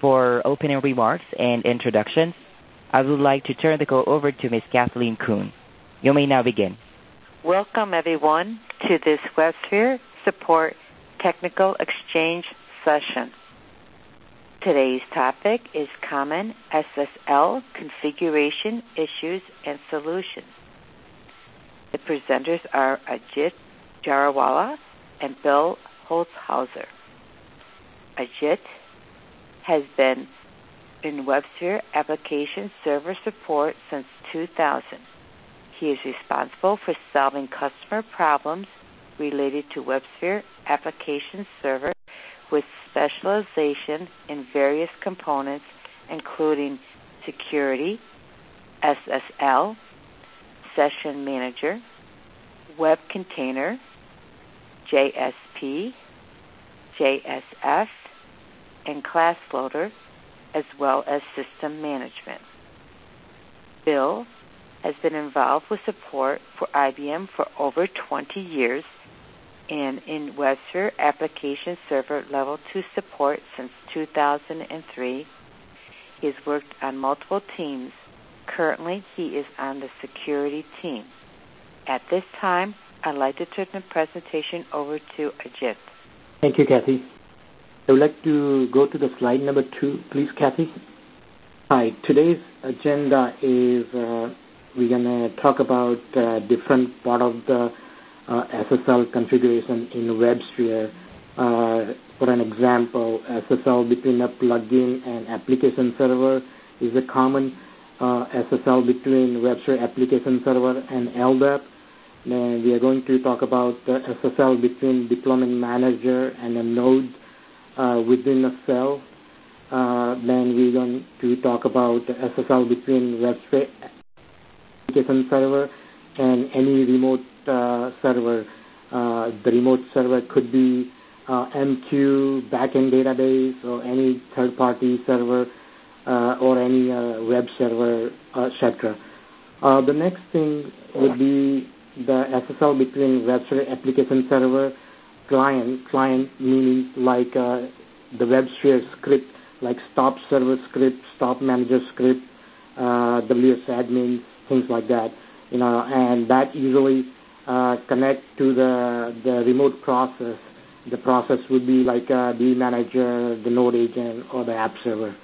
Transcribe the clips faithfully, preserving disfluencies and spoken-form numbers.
For opening remarks and introductions, I would like to turn the call over to Miz Kathleen Kuhn. You may now begin. Welcome, everyone, to this WebSphere Support Technical Exchange session. Today's topic is Common S S L Configuration Issues and Solutions. The presenters are Ajit Jarawala and Bill Holzhauser. Ajit has been in WebSphere application server support since two thousand. He is responsible for solving customer problems related to WebSphere application server with specialization in various components, including security, S S L, session manager, web container, J S P, J S F, and class loader, as well as system management. Bill has been involved with support for I B M for over twenty years and in WebSphere Application Server Level two support since two thousand three. He has worked on multiple teams. Currently, he is on the security team. At this time, I'd like to turn the presentation over to Ajit. Thank you, Kathy. I would like to go to the slide number two, please, Kathy. Hi, today's agenda is uh, we're going to talk about uh, different part of the uh, S S L configuration in WebSphere. Uh, for an example, S S L between a plugin and application server is a common uh, S S L between WebSphere application server and L D A P. Then we are going to talk about the S S L between deployment manager and a node uh, within a cell. Uh, then we're going to talk about the S S L between WebSphere application server and any remote uh, server. Uh, the remote server could be uh, M Q, backend database, or any third-party server, uh, or any uh, web server, et cetera. Uh, the next thing would be the S S L between WebSphere application server client, client meaning like uh, the WebSphere script, like stop server script, stop manager script, uh, W S admin, things like that, you know, and that usually uh, connect to the the remote process. The process would be like uh, the manager, the node agent, or the app server.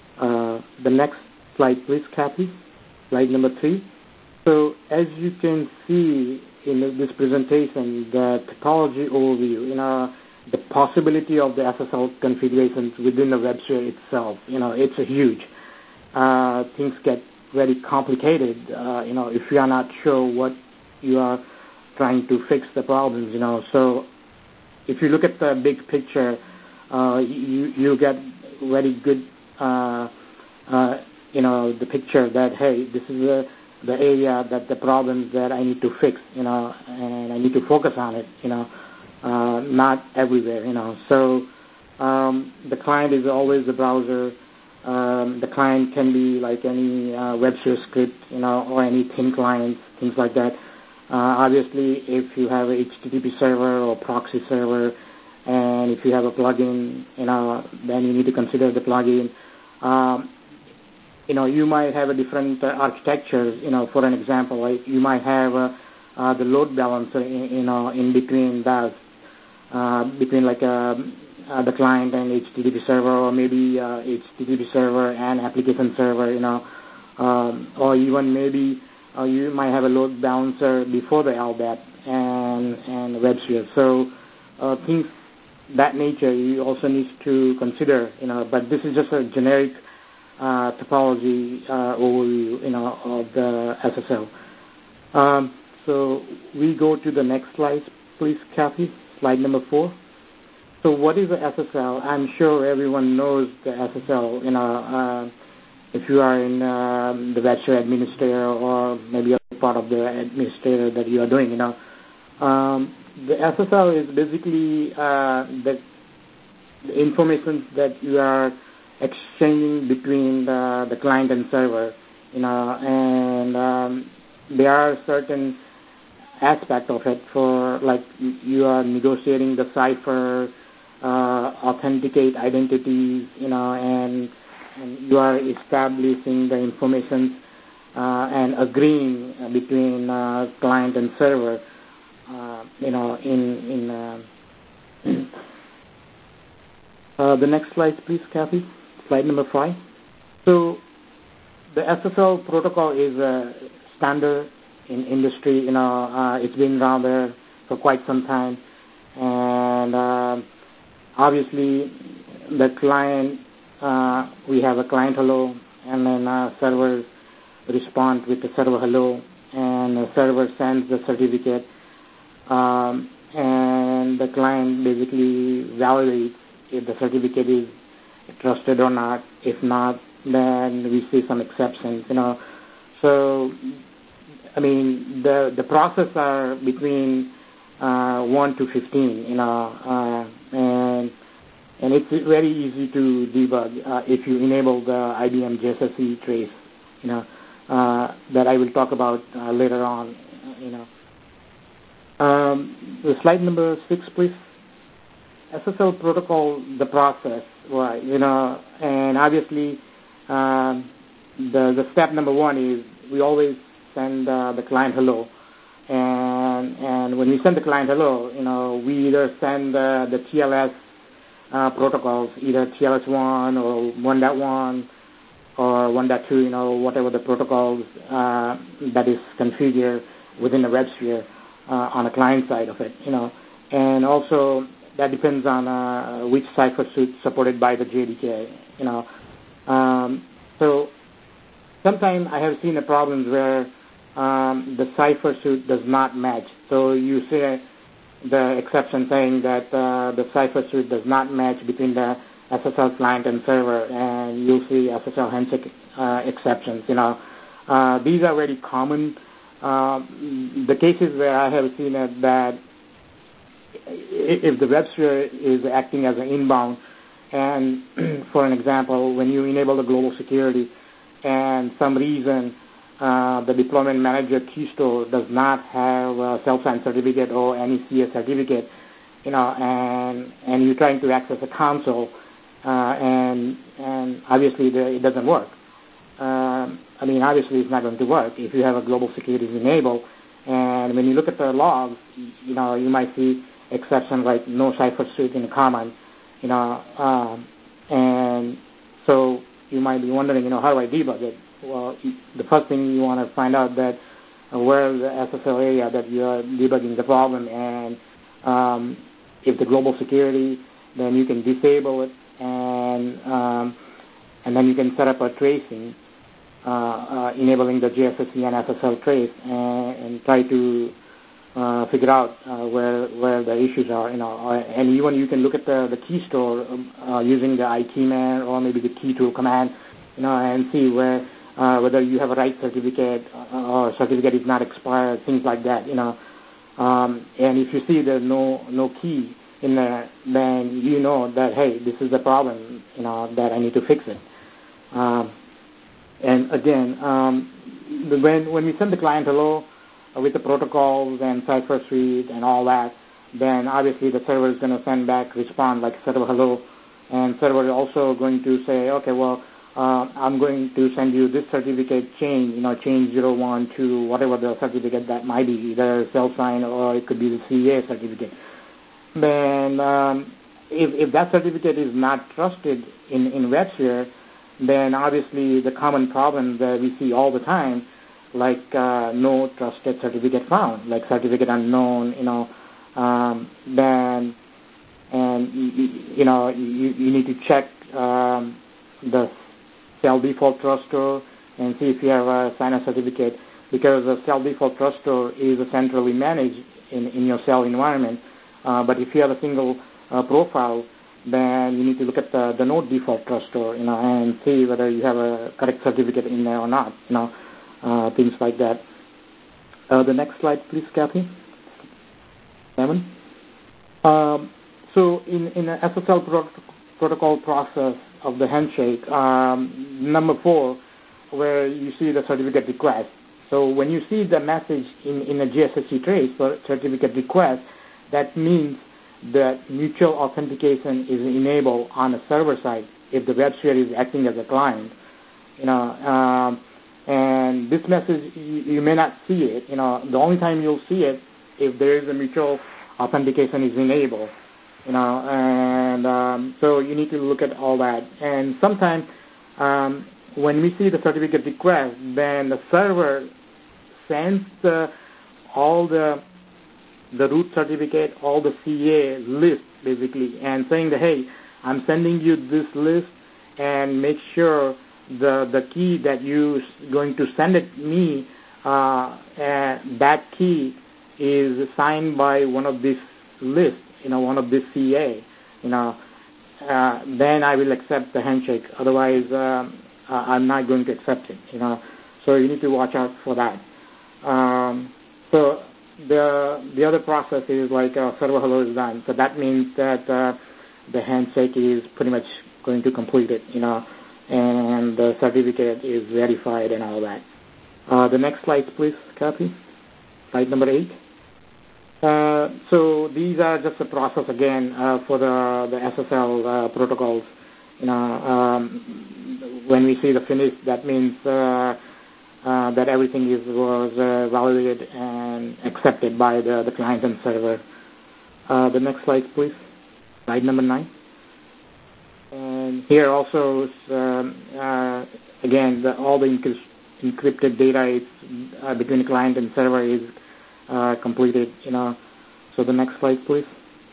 Uh, the next slide, please, Kathy. Slide number three. So as you can see in this presentation, the topology overview, you know, the possibility of the S S L configurations within the WebSphere itself, you know, it's a huge. Uh, things get very complicated, uh, you know, if you are not sure what you are trying to fix the problems, you know. So if you look at the big picture, uh, you, you get very good, uh, uh, you know, the picture that, hey, this is a the area that the problems that I need to fix, you know, and I need to focus on it, you know, uh, not everywhere, you know. So um, the client is always the browser. Um, the client can be like any uh, WebSphere script, you know, or any thin clients, things like that. Uh, obviously, if you have a H T T P server or proxy server, and if you have a plugin, you know, then you need to consider the plugin. Um, You know, you might have a different uh, architecture. You know, for an example, like you might have uh, uh, the load balancer, in, you know, in between that, uh, between like uh, uh, the client and H T T P server, or maybe uh, H T T P server and application server. You know, um, or even maybe uh, you might have a load balancer before the L D A P and and WebSphere. So uh, things that nature you also need to consider. You know, but this is just a generic Uh, topology uh, overview, you know, of the S S L. Um, so we go to the next slide, please, Kathy. Slide number four. So what is the S S L? I'm sure everyone knows the S S L. You know, uh, if you are in um, the WebSphere administrator or maybe a part of the administrator that you are doing, you know, um, the S S L is basically uh, the, the information that you are exchanging between the, the client and server, you know, and um, there are certain aspects of it for, like, you are negotiating the cipher, uh, authenticate identities, you know, and, and you are establishing the information uh, and agreeing between uh, client and server, uh, you know, in in uh, uh, the next slide, please, Kathy. Slide number five. So the S S L protocol is a standard in industry. You know, uh, it's been around there for quite some time, and uh, obviously the client, uh, we have a client hello, and then uh, servers respond with the server hello, and the server sends the certificate, um, and the client basically validates if the certificate is trusted or not. If not, then we see some exceptions, you know. So, I mean, the the process are between uh, one to fifteen, you know, uh, and and it's very easy to debug uh, if you enable the I B M J S S E trace, you know, uh, that I will talk about uh, later on, you know. Um, the slide number six, please. S S L protocol, the process, right, you know, and obviously um, the the step number one is we always send uh, the client hello, and and when we send the client hello, you know, we either send uh, the T L S uh, protocols, either T L S one or one point one or one point two, you know, whatever the protocols uh, that is configured within the WebSphere uh, on the client side of it, you know, and also that depends on uh, which cipher suite supported by the J D K, you know. Um, so sometimes I have seen the problems where um, the cipher suite does not match. So you see the exception saying that uh, the cipher suite does not match between the S S L client and server, and you'll see S S L handshake uh, exceptions, you know. Uh, these are very common. Uh, the cases where I have seen it that if the WebSphere is acting as an inbound, and for an example, when you enable the global security and some reason uh, the deployment manager key store does not have a self-signed certificate or any C S certificate, you know, and and you're trying to access a console, uh, and and obviously the, it doesn't work. Um, I mean, obviously it's not going to work if you have a global security enabled. And when you look at the logs, you know, you might see exceptions like no cipher suite in common, you know, um, and so you might be wondering, you know, how do I debug it? Well, the first thing you want to find out that uh, where the S S L area that you are debugging the problem, and um, if the global security, then you can disable it, and um, and then you can set up a tracing, uh, uh, enabling the J S S E and S S L trace, and, and try to Uh, figure out uh, where where the issues are, you know, and even you can look at the, the key store um, uh, using the I T man or maybe the key tool command, you know, and see where uh, whether you have a right certificate or certificate is not expired, things like that, you know. Um, and if you see there's no no key in there, then you know that hey, this is the problem, you know, that I need to fix it. Um, and again, um, when when we send the client hello, with the protocols and cipher suite and all that, then obviously the server is going to send back, respond like server hello, and server is also going to say, okay, well, uh, I'm going to send you this certificate change, you know, change zero one to whatever the certificate that might be, either self-sign or it could be the C A certificate. Then um, if, if that certificate is not trusted in, in WebSphere, then obviously the common problem that we see all the time, like uh, no trusted certificate found, like certificate unknown, you know, um, then, and, you, you know, you, you need to check um, the cell default trustor and see if you have a sign-up certificate, because the cell default trustor is centrally managed in, in your cell environment. Uh, but if you have a single uh, profile, then you need to look at the, the node default trustor, you know, and see whether you have a correct certificate in there or not, you know. Uh, things like that. Uh, the next slide, please, Kathy. Seven. Um, so in, in the S S L pro- protocol process of the handshake, um, number four, where you see the certificate request. So when you see the message in, in a J S S E trace for certificate request, that means that mutual authentication is enabled on the server side if the WebSphere is acting as a client. You know, um, and this message, you, you may not see it. You know, the only time you'll see it if there is a mutual authentication is enabled. You know, and um, so you need to look at all that. And sometimes um, when we see the certificate request, then the server sends the, all the the root certificate, all the C A list, basically, and saying that, hey, I'm sending you this list, and make sure the the key that you're going to send it me, uh, and that key is signed by one of these lists, you know, one of this C A, you know, uh, then I will accept the handshake. Otherwise, uh, I'm not going to accept it, you know. So you need to watch out for that. Um, so the the other process is like uh, server hello is done. So that means that uh, the handshake is pretty much going to complete it, you know, and the certificate is verified and all that. Uh, the next slide, please, Kathy. Slide number eight. Uh, so these are just a process again uh, for the the S S L uh, protocols. You know, um, when we see the finish, that means uh, uh, that everything is was uh, validated and accepted by the, the client and server. Uh, the next slide, please. Slide number nine. And here also, um, uh, again, the, all the encrypted data is, uh, between the client and server is uh, completed. You know. So the next slide, please.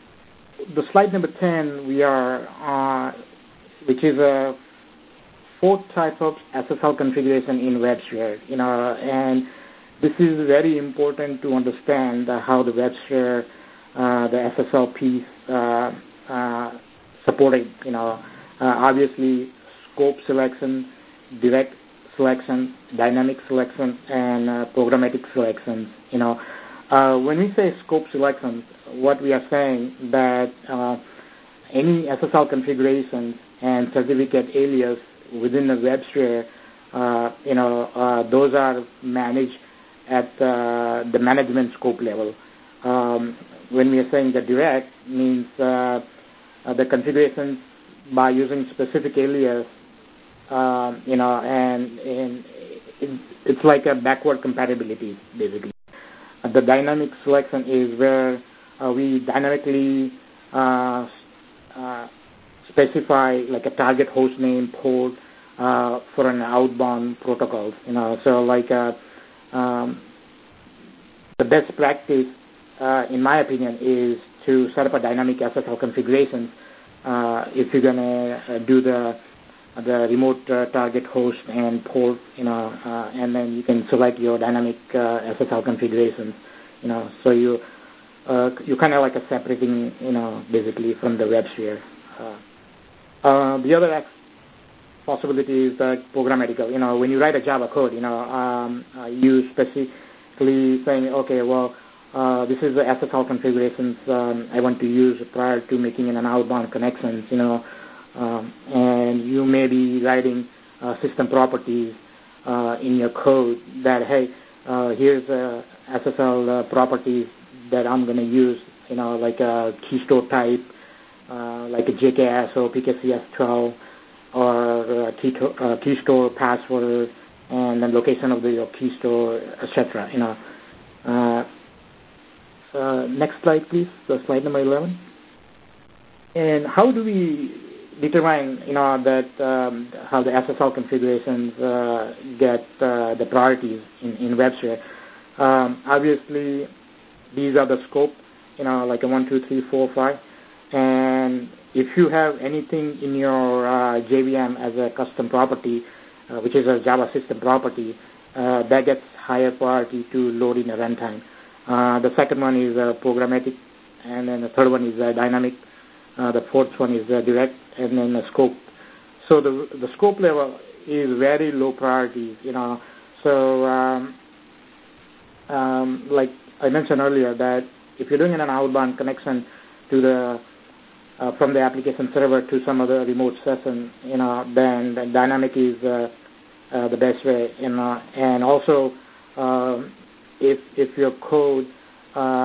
The slide number ten, we are, uh, which is a fourth type of S S L configuration in WebSphere. You know, and this is very important to understand uh, how the WebSphere, uh, the S S L piece, uh, uh, supported. You know, uh, obviously scope selection, direct selection, dynamic selection, and uh, programmatic selections. You know, uh, when we say scope selection, what we are saying that uh, any S S L configuration and certificate alias within the WebSphere, uh, you know, uh, those are managed at uh, the management scope level. Um, when we are saying the direct means uh, uh, the configurations by using specific alias, uh, you know, and, and it, it's like a backward compatibility, basically. Uh, the dynamic selection is where uh, we dynamically uh, uh, specify like a target host name port uh, for an outbound protocol. You know, so like uh, um, the best practice, uh, in my opinion, is to set up a dynamic S S L configuration uh, if you're gonna uh, do the the remote uh, target host and port. You know, uh, and then you can select your dynamic uh, S S L configurations. You know, so you uh, you kind of like a separating, you know, basically from the WebSphere. Uh, Uh, the other possibility is that programmatical. You know, when you write a Java code, you know, um, uh, you specifically saying, okay, well, uh, this is the S S L configurations um, I want to use prior to making an outbound connections. You know, um, and you may be writing uh, system properties uh, in your code that, hey, uh, here's uh, S S L uh, properties that I'm going to use. You know, like a key store type. Uh, like a J K S or P K C S twelve, or uh, key, to, uh, key store password, and the location of the your key store, et cetera. You know. Uh, uh, next slide, please. So slide number eleven. And how do we determine, you know, that um, how the S S L configurations uh, get uh, the priorities in, in WebSphere? Um, obviously, these are the scope. You know, like a one, two, three, four, five. And if you have anything in your uh, J V M as a custom property, uh, which is a Java system property, uh, that gets higher priority to load in a runtime. Uh, the second one is uh, programmatic, and then the third one is uh, dynamic. Uh, the fourth one is uh, direct, and then the scope. So the the scope level is very low priority, you know. So um, um, like I mentioned earlier, that if you're doing an outbound connection to the Uh, from the application server to some other remote session, you know, then, then dynamic is uh, uh, the best way, you know. And also, uh, if if your code uh,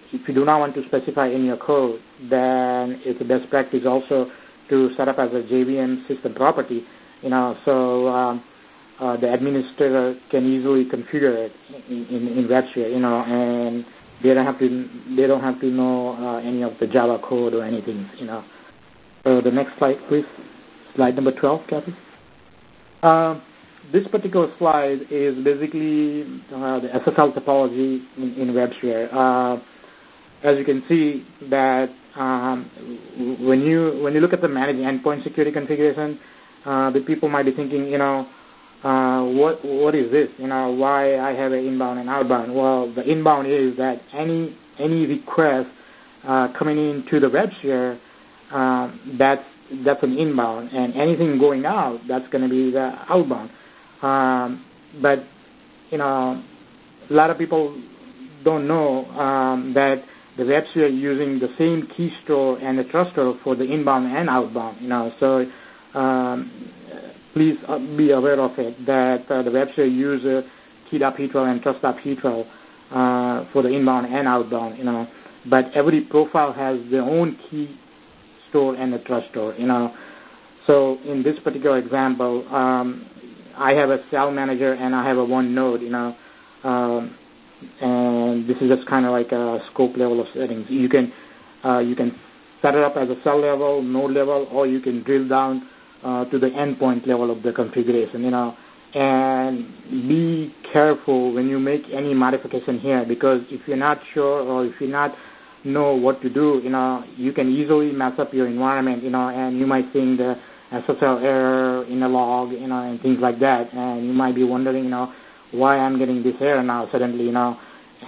if you do not want to specify in your code, then it's a best practice also to set up as a J V M system property. You know, so um, uh, the administrator can easily configure it in, in, in WebSphere. You know, and they don't have to they don't have to know uh, any of the Java code or anything. You know. So the next slide, please. Slide number twelve, Kathy. Uh, this particular slide is basically uh, the S S L topology in, in WebSphere. Uh, as you can see, that um, when you when you look at the manage endpoint security configuration, uh, the people might be thinking, you know, uh, what what is this? You know, why I have an inbound and outbound? Well, the inbound is that any any request uh, coming into the WebSphere, uh, that's that's an inbound, and anything going out, that's going to be the outbound. Um, but you know, a lot of people don't know um, that the WebSphere is using the same key store and the trust store for the inbound and outbound. You know, so um, please be aware of it, that uh, the WebSphere uses key.p twelve and trust.p twelve uh, for the inbound and outbound. You know, but every profile has their own key store and the trust store. You know, so in this particular example, um, I have a cell manager and I have a one node. You know. Um, and this is just kind of like a scope level of settings. You can uh, you can set it up as a cell level, node level, or you can drill down uh, to the endpoint level of the configuration. You know, and be careful when you make any modification here, because if you're not sure or if you're not know what to do, you know, you can easily mess up your environment. You know, and you might think the S S L error in the log, you know, and things like that, and you might be wondering, you know, why I'm getting this error now suddenly, you know.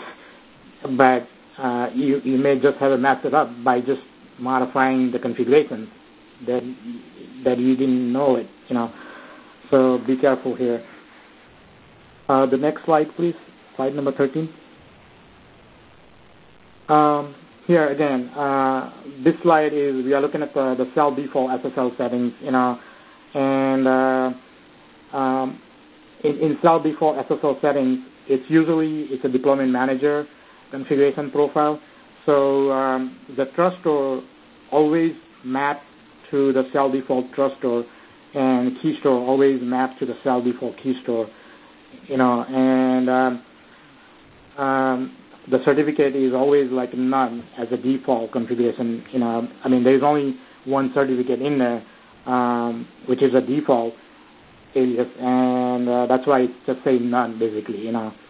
But uh, you you may just have messed it up by just modifying the configuration that that you didn't know it, you know. So be careful here. Uh, the next slide, please. Slide number thirteen. Um, here again, uh, this slide is we are looking at the, the cell default S S L settings, you know, and uh, um, In, in cell default S S L settings, it's usually it's a deployment manager configuration profile. So um, the trust store always maps to the cell default trust store, and key store always maps to the cell default key store. You know, and um, um, the certificate is always like none as a default configuration. You know, I mean, there's only one certificate in there, um, which is a default alias, and uh, that's why it's just say none, basically, you know.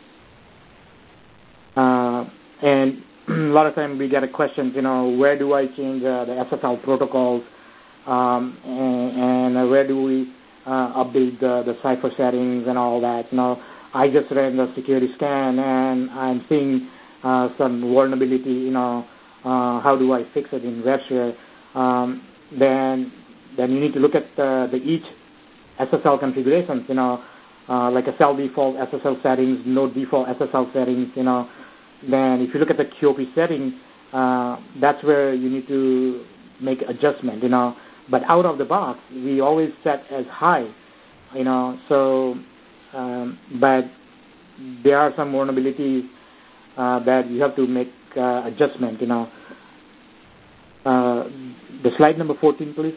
Uh, and a lot of times we get a question, you know, where do I change uh, the S S L protocols, um, and, and where do we uh, update the, the cipher settings and all that? You know, I just ran the security scan, and I'm seeing uh, some vulnerability, you know, uh, how do I fix it in WebSphere? Um, then, then you need to look at the, the each S S L configurations, you know, uh, like a cell default S S L settings, node default S S L settings, you know. Then if you look at the Q O P settings, uh, that's where you need to make adjustment, you know. But out of the box, we always set as high, you know. So, um, but there are some vulnerabilities uh, that you have to make uh, adjustment, you know. Uh, the slide number fourteen, please.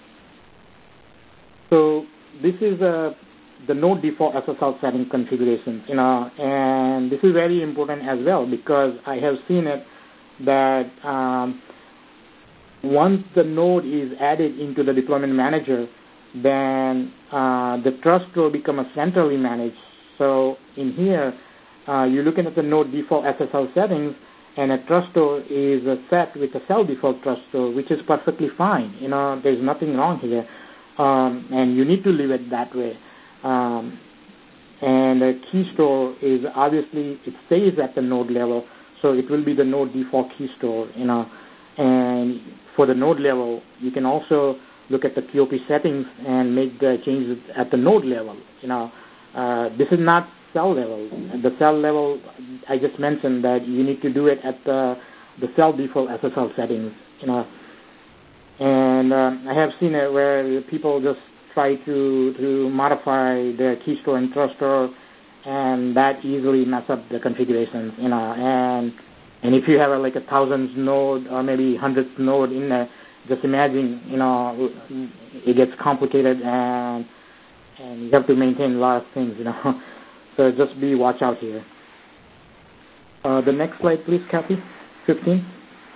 So this is uh, the node default S S L setting configuration, you know, and this is very important as well, because I have seen it that um, once the node is added into the deployment manager, then uh, the trust will become a centrally managed. So in here, uh, you're looking at the node default S S L settings, and a trust store is uh, set with a cell default trust store, which is perfectly fine. You know, there's nothing wrong here. Um, and you need to leave it that way. Um, and the key store is obviously, it stays at the node level, so it will be the node default key store, you know. And for the node level, you can also look at the Q O P settings and make the changes at the node level, you know. Uh, this is not cell level. At the cell level, I just mentioned that you need to do it at the, the cell default S S L settings, you know. And uh, I have seen it where people just try to to modify their key store and trust store, and that easily mess up the configurations, you know. And And if you have a, like a thousands node or maybe hundreds node in there, just imagine, you know, it gets complicated and and you have to maintain a lot of things, you know. So just be watch out here. Uh, the next slide, please, Kathy, fifteen.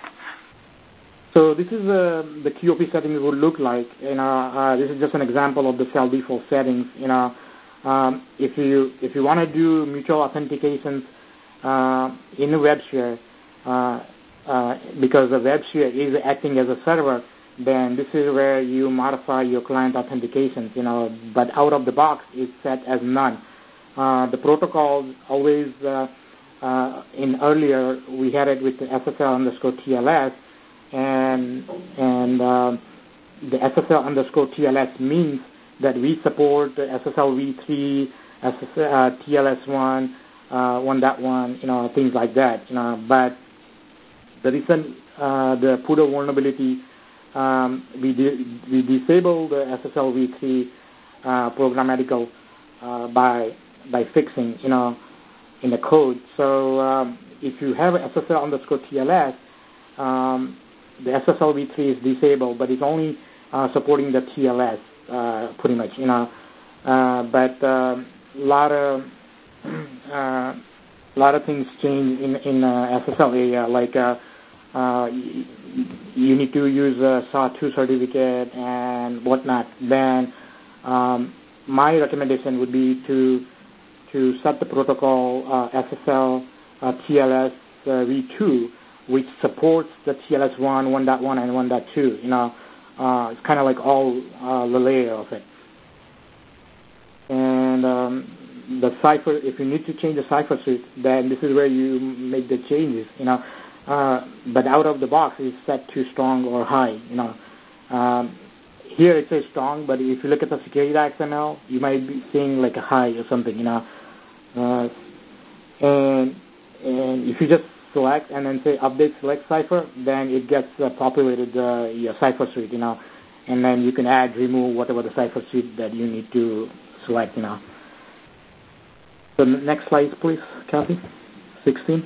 So this is uh, the Q O P settings would look like. You know, uh, this is just an example of the cell default settings. You know, um, if you if you want to do mutual authentications uh, in the WebSphere, uh, uh, because the WebSphere is acting as a server, then this is where you modify your client authentications. You know, but out of the box, it's set as none. Uh, the protocol always uh, uh, in earlier we had it with the S S L underscore T L S. And and uh, the S S L underscore T L S means that we support the S S L v three, S S L, uh, T L S one, uh, one point one, you know, things like that. You know, but the recent uh, the P U D O vulnerability, um, we di- we disabled the S S L v three uh, programmatical uh, by by fixing, you know, in the code. So um, if you have S S L underscore T L S, um, the S S L v three is disabled, but it's only uh, supporting the T L S, uh, pretty much, you know. Uh, but a uh, lot of uh, lot of things change in in uh, S S L area, like uh, uh, you, you need to use a S O C two certificate and whatnot. Then um, my recommendation would be to to set the protocol uh, S S L uh, T L S uh, v two, which supports the T L S one, one point one, and one point two. You know, uh, it's kind of like all uh, the layer of it. And um, the cipher, if you need to change the cipher suite, then this is where you make the changes. You know, uh, but out of the box, it's set to strong or high. You know, um, here it says strong, but if you look at the security X M L, you might be seeing like a high or something. You know, uh, and and if you just select and then say update select cipher, then it gets uh, populated uh, your cipher suite, you know, and then you can add, remove whatever the cipher suite that you need to select, you know. So next slide, please, Kathy, sixteen.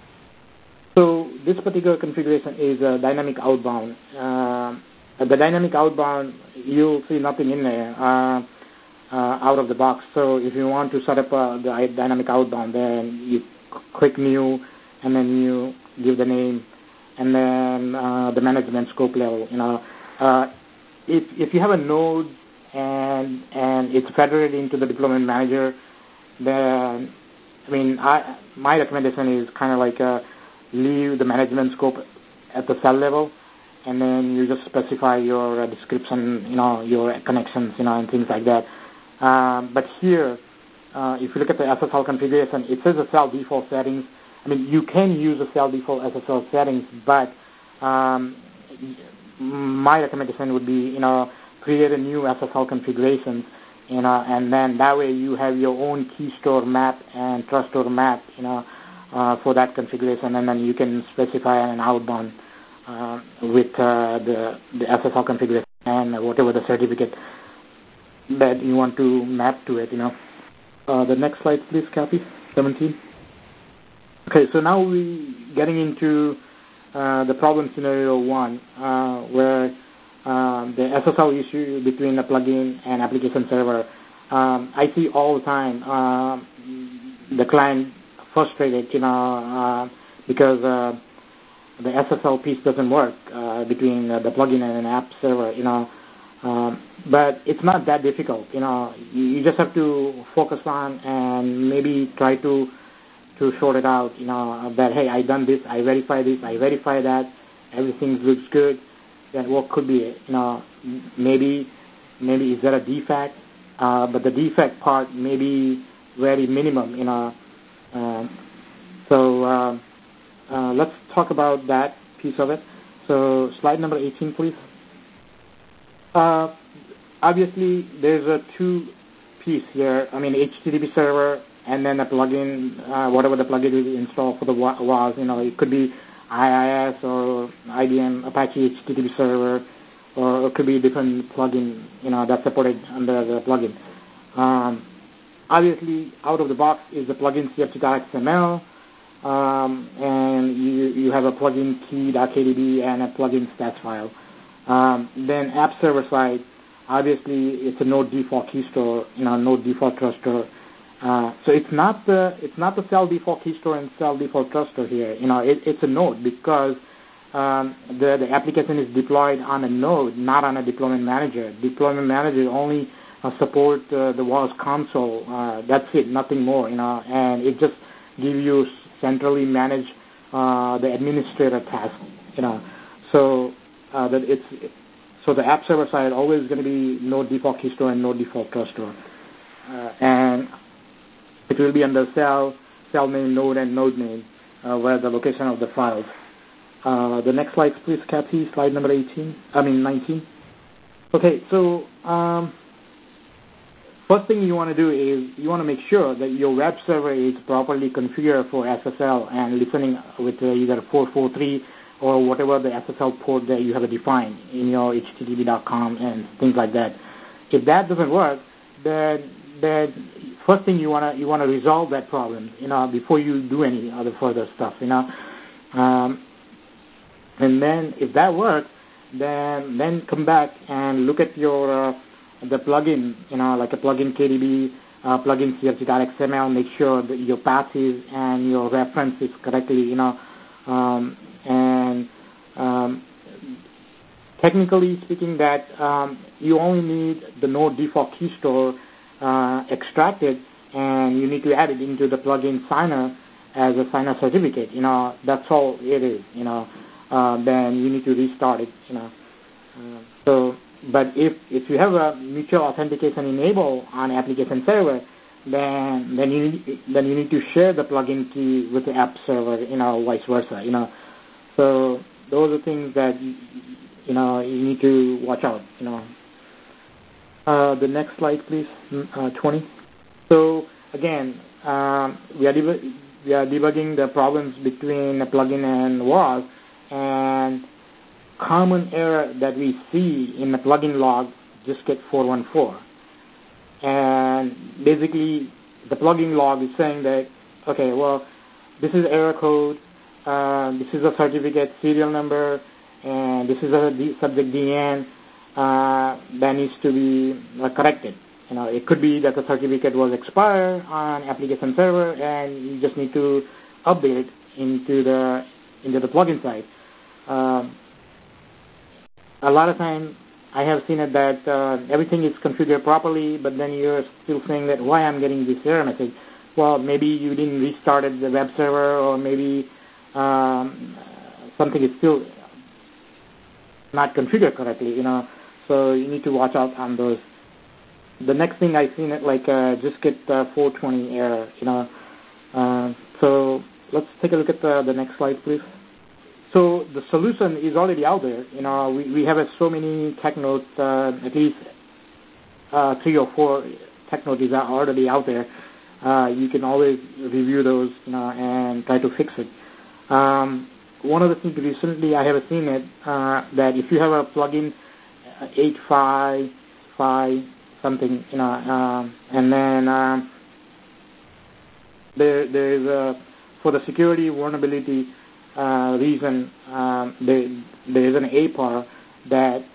So this particular configuration is a dynamic outbound. Uh, the dynamic outbound, you'll see nothing in there uh, uh, out of the box. So if you want to set up uh, the dynamic outbound, then you click new, and then you give the name, and then uh, the management scope level. You know, uh, if if you have a node and and it's federated into the deployment manager, then I mean, I my recommendation is kind of like uh, leave the management scope at the cell level, and then you just specify your uh, description, you know, your connections, you know, and things like that. Um, but here, uh, if you look at the S S L configuration, it says the cell default settings. I mean, you can use the cell default S S L settings, but um, my recommendation would be, you know, create a new S S L configuration, you know, and then that way you have your own key store map and trust store map, you know, uh, for that configuration, and then you can specify an outbound uh, with uh, the, the S S L configuration and whatever the certificate that you want to map to it, you know. Uh, the next slide, please, Kathy, seventeen. Okay, so now we're getting into uh, the problem scenario one, uh, where uh, the S S L issue between the plugin and application server. Um, I see all the time uh, the client frustrated, you know, uh, because uh, the S S L piece doesn't work uh, between uh, the plugin and an app server, you know. Um, but it's not that difficult, you know. You just have to focus on and maybe try to to sort it out, you know, that, hey, I done this, I verify this, I verify that, everything looks good, then what could be it? You know, maybe, maybe is there a defect? Uh, but the defect part may be very minimum, you know. Uh, so uh, uh, let's talk about that piece of it. So slide number eighteen, please. Uh, obviously, there's a two piece here. I mean, H T T P server and then a plugin, uh, whatever the plugin is installed for the W A S. You know, it could be I I S or I B M Apache H T T P server, or it could be a different plugin, you know, that's supported under the plugin. Um, obviously, out of the box is the plugin C F G dot X M L, um, and you, you have a plugin key.kdb and a plugin stats file. Um, then app server side, obviously it's a node default key store, you know, node default trust store. Uh, so it's not the it's not the cell default key store and cell default trust store here. You know, it, it's a node because um, the the application is deployed on a node, not on a deployment manager. Deployment manager only uh, support uh, the W A S console. Uh, that's it, nothing more. You know, and it just give you centrally manage uh, the administrator task. You know, so uh, that it's so the app server side always going to be node default key store and node default trust store, uh, and it will be under cell, cell name, node, and node name, uh, where the location of the files. Uh, the next slide, please, Kathy, slide number eighteen, I mean nineteen. Okay, so um, first thing you want to do is you want to make sure that your web server is properly configured for S S L and listening with uh, either four forty-three or whatever the S S L port that you have defined in your H T T P dot com and things like that. If that doesn't work, then then first thing you wanna you wanna resolve that problem, you know, before you do any other further stuff, you know. Um, and then if that works, then then come back and look at your uh, the plugin, you know, like a plugin K D B, uh, plugin C F G dot X M L. Make sure that your patches and your reference is correctly, you know, um, and um, technically speaking, that um, you only need the node default key store uh, extracted, and you need to add it into the plugin signer as a signer certificate. You know, that's all it is. You know, uh, then you need to restart it. You know, uh, so but if if you have a mutual authentication enabled on application server, then then you need, then you need to share the plugin key with the app server. You know, vice versa. You know, so those are things that you, you know you need to watch out. You know. Uh, the next slide, please, uh, twenty. So again, um, we are deb- we are debugging the problems between the plugin and W A S, and common error that we see in the plugin log, just get four one four. And basically, the plugin log is saying that, okay, well, this is error code, uh, this is a certificate serial number, and this is a D- subject D N. Uh, that needs to be uh, corrected. You know, it could be that the certificate was expired on application server, and you just need to update it into the into the plugin side. Uh, a lot of times, I have seen it that uh, everything is configured properly, but then you're still saying that why I'm getting this error message. Well, maybe you didn't restart the web server, or maybe um, something is still not configured correctly. You know. So you need to watch out on those. The next thing I've seen it like uh, just get uh, four twenty error, you know. Uh, so let's take a look at the, the next slide, please. So the solution is already out there. You know, we, we have uh, so many tech notes, uh, at least uh, three or four tech notes are already out there. Uh, you can always review those, you know, and try to fix it. Um, one of the things recently I have seen it uh, that if you have a plugin eight five five something, you know, um, and then um, there there is a for the security vulnerability uh, reason um, there there is an A P R that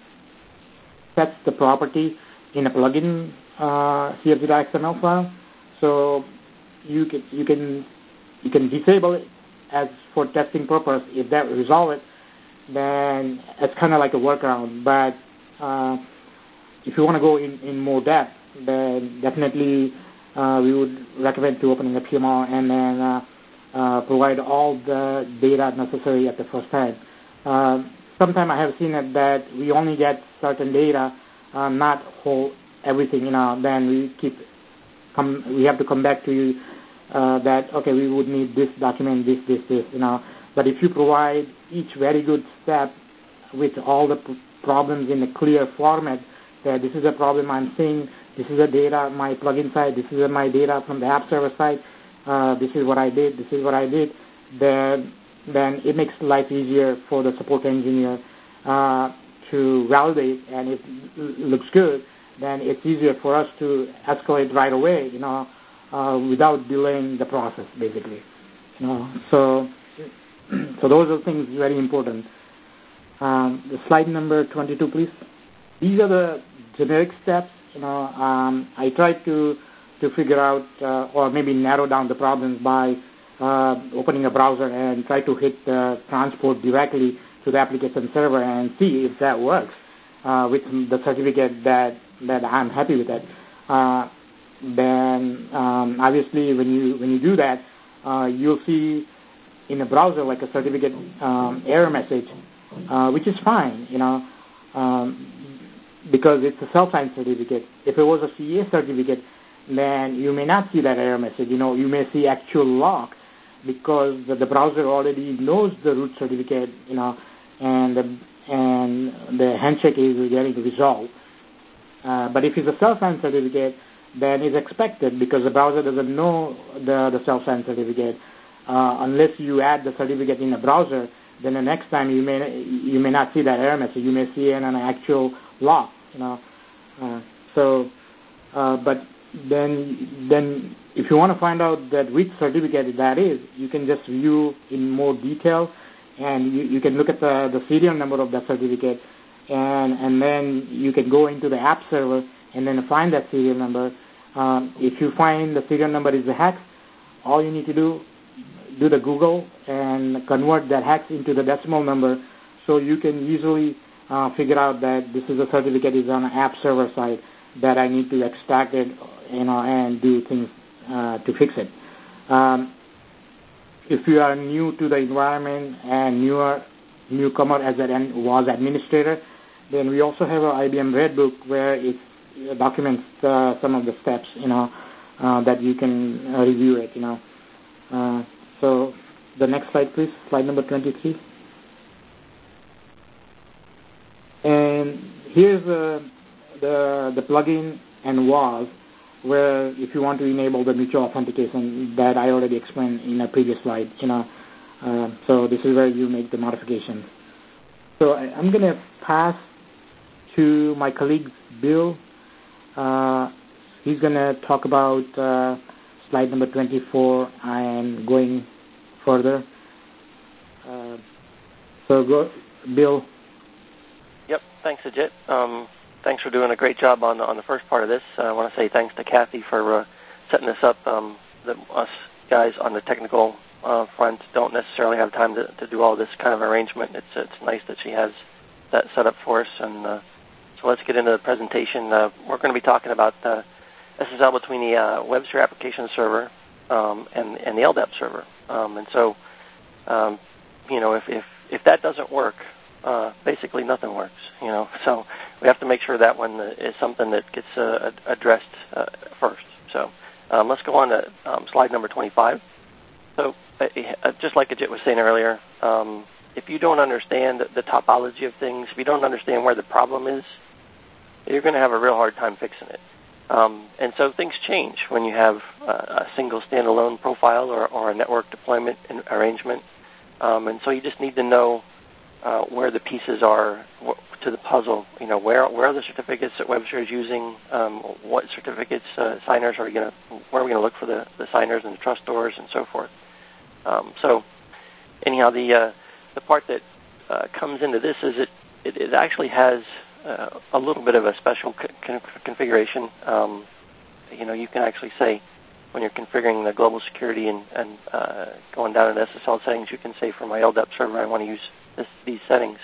sets the property in a plugin uh, C F G dot X M L file, so you can you can you can disable it as for testing purpose. If that resolve it, then it's kind of like a workaround. But uh, if you want to go in, in more depth, then definitely uh, we would recommend to opening a P M R and then uh, uh, provide all the data necessary at the first time. Uh, Sometimes I have seen it that we only get certain data, uh, not whole everything. You know, then we keep come. We have to come back to you uh, that okay, we would need this document, this, this, this. You know, but if you provide each very good step with all the p- problems in a clear format, that this is a problem I'm seeing, this is the data my plugin side, this is my data from the app server side, uh, this is what I did, this is what I did, then then it makes life easier for the support engineer uh, to validate, and if it looks good, then it's easier for us to escalate right away, you know, uh, without delaying the process, basically. You know, so so those are things very important. Um, the slide number twenty-two, please. These are the generic steps. You know, um, I tried to to figure out uh, or maybe narrow down the problems by uh, opening a browser and try to hit the transport directly to the application server and see if that works uh, with the certificate that that I'm happy with that. Uh, then um, obviously when you when you do that, uh, you'll see in a browser like a certificate um, error message, uh, which is fine, you know, um, because it's a self-signed certificate. If it was a C A certificate, then you may not see that error message. You know, you may see actual lock because the, the browser already knows the root certificate, you know, and the, and the handshake is getting resolved. Uh, but if it's a self-signed certificate, then it's expected because the browser doesn't know the, the self-signed certificate. Uh, unless you add the certificate in the browser, then the next time you may you may not see that error message. You may see it on an actual lock, you know. Uh, so, uh, but then then if you want to find out that which certificate that is, you can just view in more detail, and you, you can look at the, the serial number of that certificate, and and then you can go into the app server and then find that serial number. Um, if you find the serial number is a hex, all you need to do do the Google and convert that hex into the decimal number, so you can easily uh, figure out that this is a certificate is on an app server side that I need to extract it, you know, and do things uh, to fix it. Um, if you are new to the environment and newer newcomer as a was administrator, then we also have an I B M Redbook where it documents uh, some of the steps, you know, uh, that you can uh, review it, you know. Uh, so the next slide, please, slide number twenty-three. And here's uh, the the plugin and W A S, where if you want to enable the mutual authentication that I already explained in a previous slide, you know. Uh, so this is where you make the modifications. So I, I'm going to pass to my colleague Bill. Uh, he's going to talk about uh, slide number twenty-four and going further. Uh, so go, Bill. Yep. Thanks, Ajit. Um, thanks for doing a great job on on the first part of this. Uh, I want to say thanks to Kathy for uh, setting this up. Um, the, us guys on the technical uh, front don't necessarily have time to, to do all this kind of arrangement. It's it's nice that she has that set up for us. And uh, so let's get into the presentation. Uh, we're going to be talking about uh, S S L between the uh, WebSphere application server um, and and the L D A P server. Um, and so, um, you know, if, if if that doesn't work, uh, basically nothing works. You know, so we have to make sure that one is something that gets uh, addressed uh, first. So um, let's go on to um, slide number twenty-five. So uh, just like Ajit was saying earlier, um, if you don't understand the topology of things, if you don't understand where the problem is, you're going to have a real hard time fixing it. Um, and so things change when you have uh, a single standalone profile or, or a network deployment arrangement. Um, and so you just need to know uh, where the pieces are to the puzzle. You know, where where are the certificates that WebSphere is using? Um, what certificates, uh, signers are we going to? Where are we going to look for the, the signers and the trustors and so forth? Um, so anyhow, the uh, the part that uh, comes into this is it it, it actually has Uh, a little bit of a special co- configuration. Um, you know, you can actually say when you're configuring the global security and, and uh, going down in S S L settings, you can say for my L D A P server, I want to use this, these settings.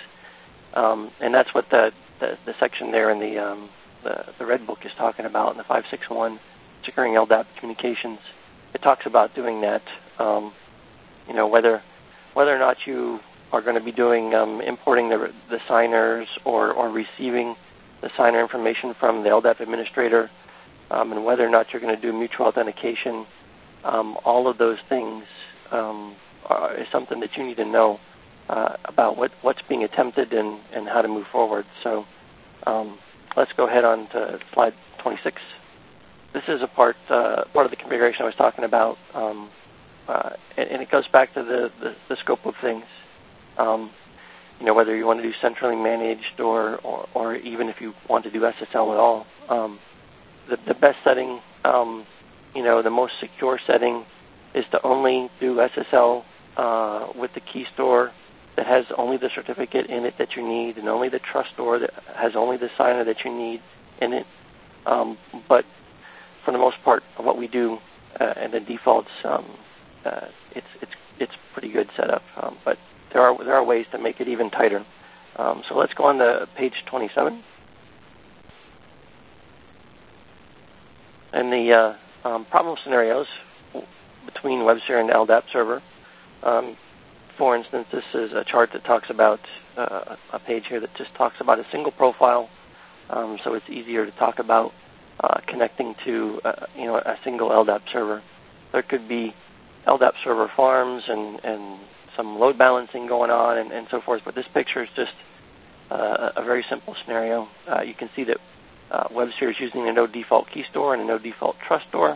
Um, and that's what the, the, the section there in the, um, the the Red Book is talking about in the five six one, securing L D A P communications. It talks about doing that. Um, you know, whether whether or not you are going to be doing um, importing the, the signers or, or receiving the signer information from the L D A P administrator, um, and whether or not you're going to do mutual authentication. Um, all of those things um, are, is something that you need to know uh, about what, what's being attempted and, and how to move forward. So um, let's go ahead on to slide twenty-six. This is a part uh, part of the configuration I was talking about, um, uh, and, and it goes back to the, the, the scope of things. Um, you know, whether you want to do centrally managed or, or, or even if you want to do S S L at all. Um, the, the best setting, um, you know, the most secure setting is to only do S S L uh, with the key store that has only the certificate in it that you need, and only the trust store that has only the signer that you need in it. Um, but for the most part, what we do uh, and the defaults, um, uh, it's it's it's pretty good setup. Um, but there are there are ways to make it even tighter. Um, so let's go on to page twenty-seven. And the uh, um, problem scenarios between WebSphere and L D A P server. Um, for instance, this is a chart that talks about uh, a page here that just talks about a single profile, um, so it's easier to talk about uh, connecting to uh, you know a single L D A P server. There could be L D A P server farms and, and some load balancing going on and, and so forth, but this picture is just uh, a very simple scenario. Uh, you can see that uh, WebSphere is using a no default key store and a no default trust store,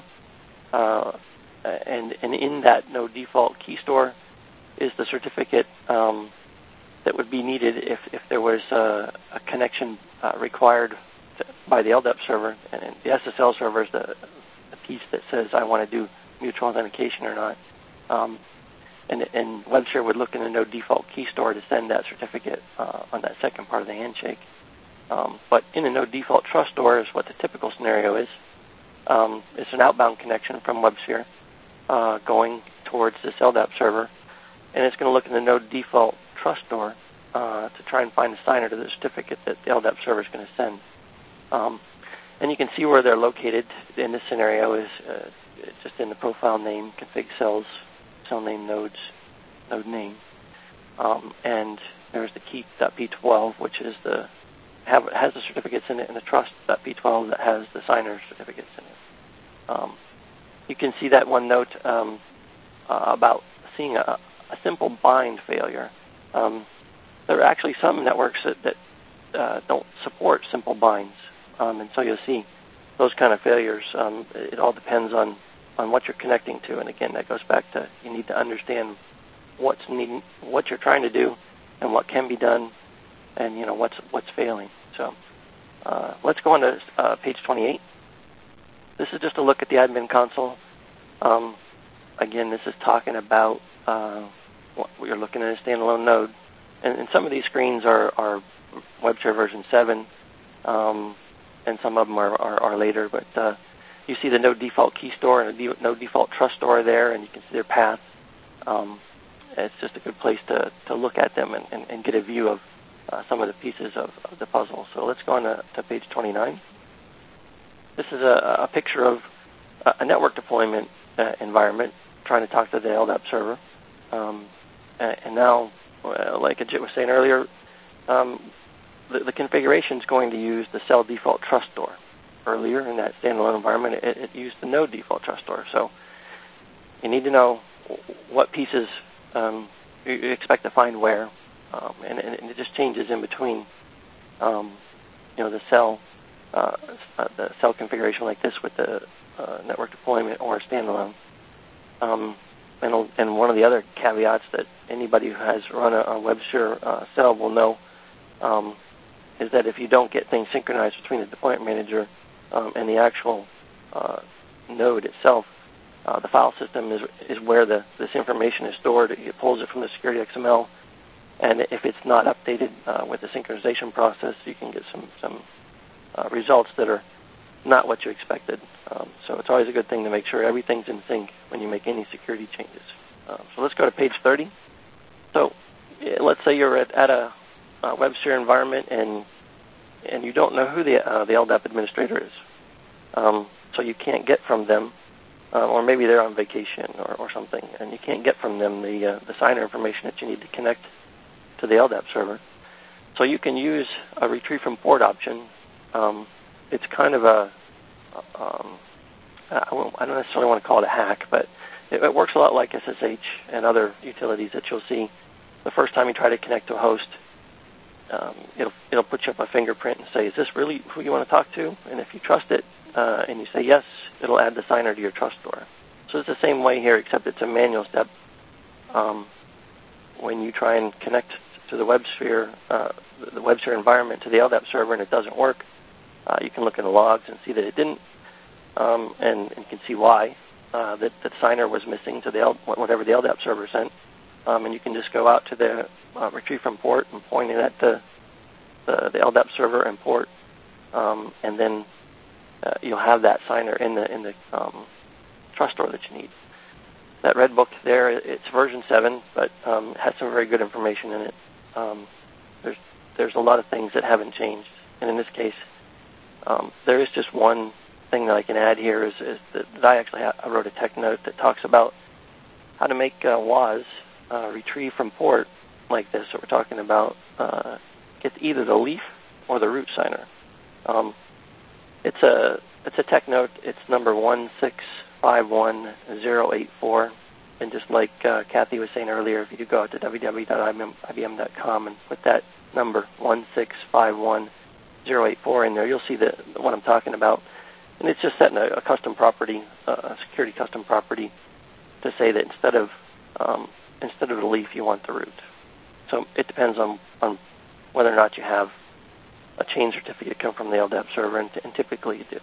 uh, and, and in that no default key store is the certificate um, that would be needed if, if there was a, a connection uh, required to, by the L D A P server, and the S S L server is the, the piece that says I want to do mutual authentication or not. Um, and, and WebSphere would look in the no default key store to send that certificate uh, on that second part of the handshake. Um, but in a no default trust store is what the typical scenario is. Um, it's an outbound connection from WebSphere uh, going towards this L D A P server, and it's going to look in the no default trust store uh, to try and find a signer to the certificate that the L D A P server is going to send. Um, and you can see where they're located in this scenario is uh, just in the profile name, config cells, cell name nodes, node name. Um, and there's the keep.p twelve, which is the have has the certificates in it, and the trust.p twelve that has the signer certificates in it. Um, you can see that one note um, uh, about seeing a, a simple bind failure. Um, there are actually some networks that, that uh, don't support simple binds, um, and so you'll see those kind of failures. Um, it all depends on, on what you're connecting to, and again, that goes back to you need to understand what's needing, what you're trying to do, and what can be done, and you know what's what's failing. So uh, let's go on to uh, page twenty-eight. This is just a look at the admin console. Um, again, this is talking about uh, what you're looking at a standalone node, and, and some of these screens are, are WebSphere version seven, um, and some of them are, are, are later. But uh, you see the no default key store and a de- no default trust store there, and you can see their path. Um, it's just a good place to, to look at them and, and, and get a view of uh, some of the pieces of, of the puzzle. So let's go on to, to page twenty-nine. This is a, a picture of a network deployment uh, environment trying to talk to the L D A P server. Um, and, and now, uh, like Ajit was saying earlier, um, the, the configuration is going to use the cell default trust store. Earlier in that standalone environment, it, it used the no default trust store. So you need to know what pieces um, you expect to find where, um, and, and it just changes in between. Um, you know, the cell, uh, the cell configuration like this with the uh, network deployment or standalone. Um, and, and one of the other caveats that anybody who has run a, a WebSphere uh, cell will know um, is that if you don't get things synchronized between the deployment manager um, and the actual uh, node itself, uh, the file system is is where the this information is stored. It pulls it from the security X M L, and if it's not updated uh, with the synchronization process, you can get some some uh, results that are not what you expected. Um, so it's always a good thing to make sure everything's in sync when you make any security changes. Um, so let's go to page thirty. So let's say you're at, at a, a WebSphere environment and and you don't know who the uh, the L D A P administrator is. Um, so you can't get from them, uh, or maybe they're on vacation or, or something, and you can't get from them the uh, the signer information that you need to connect to the L D A P server. So you can use a retrieve from port option. Um, it's kind of a, um, I, won't, I don't necessarily want to call it a hack, but it, it works a lot like S S H and other utilities that you'll see. The first time you try to connect to a host, um, it'll it'll put you up a fingerprint and say, is this really who you want to talk to? And if you trust it uh, and you say yes, it'll add the signer to your trust store. So it's the same way here, except it's a manual step. Um, when you try and connect to the WebSphere, uh, the WebSphere environment to the L D A P server and it doesn't work, uh, you can look in the logs and see that it didn't, um, and, and you can see why. uh, that the signer was missing to the L, whatever the L D A P server sent, um, and you can just go out to the uh, retrieve from port and point it at the the, the L D A P server and port, um, and then uh, you'll have that signer in the in the um, trust store that you need. That red book there, it's version seven, but um, it has some very good information in it. Um, there's there's a lot of things that haven't changed, and in this case, um, there is just one thing that I can add here is, is that, that I actually ha- I wrote a tech note that talks about how to make uh, W A S uh, retrieve from port like this that we're talking about, uh, get either the leaf or the root signer. Um, it's a it's a tech note. It's number one six five one zero eight four, and just like uh, Kathy was saying earlier, if you go out to w w w dot i b m dot com and put that number one six five one zero eight four in there, you'll see the, what I'm talking about. And it's just setting a, a custom property, uh, a security custom property, to say that instead of um, instead of the leaf, you want the root. So it depends on, on whether or not you have a chain certificate come from the L D A P server, and, and typically you do.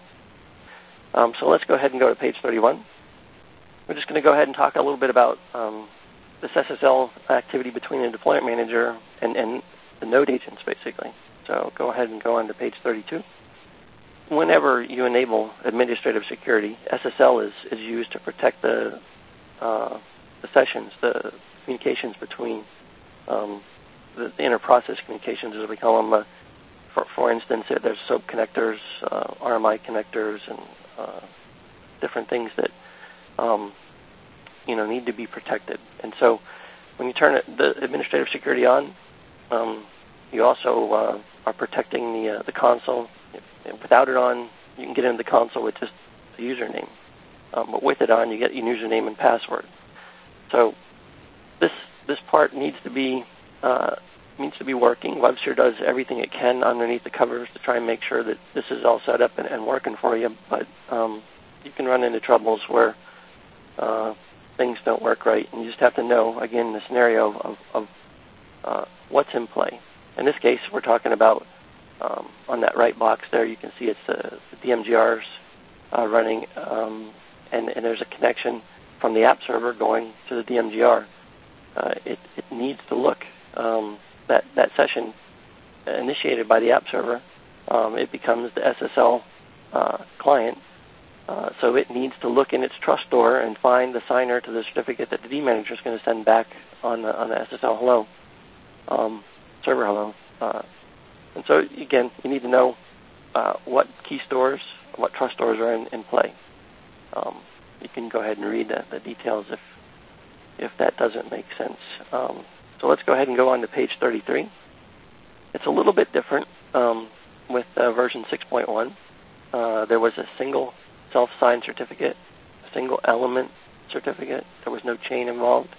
Um, so let's go ahead and go to page thirty-one. We're just going to go ahead and talk a little bit about um, this S S L activity between the deployment manager and, and the node agents, basically. So go ahead and go on to page thirty-two. Whenever you enable administrative security, S S L is, is used to protect the, uh, the sessions, the communications between um, the, the inter-process communications, as we call them. Uh, for, for instance, there's SOAP connectors, uh, R M I connectors, and uh, different things that um, you know need to be protected. And so, when you turn it, the administrative security on, um, you also uh, are protecting the uh, the console. Without it on, you can get into the console with just the username. Um, but with it on, you get your username and password. So this this part needs to be uh, needs to be working. Webster does everything it can underneath the covers to try and make sure that this is all set up and, and working for you. But um, you can run into troubles where uh, things don't work right, and you just have to know, again, the scenario of, of uh, what's in play. In this case, we're talking about Um, on that right box there, you can see it's the, the D M G Rs uh, running, um, and, and there's a connection from the app server going to the D M G R. Uh, it, it needs to look, um, that, that session initiated by the app server, um, it becomes the S S L uh, client, uh, so it needs to look in its trust store and find the signer to the certificate that the D manager is going to send back on the, on the S S L hello, um, server hello. Uh, And so, again, you need to know uh, what key stores, what trust stores are in, in play. Um, you can go ahead and read the, the details if if that doesn't make sense. Um, so let's go ahead and go on to page thirty-three. It's a little bit different um, with uh, version six point one. Uh, there was a single self-signed certificate, a single element certificate. There was no chain involved.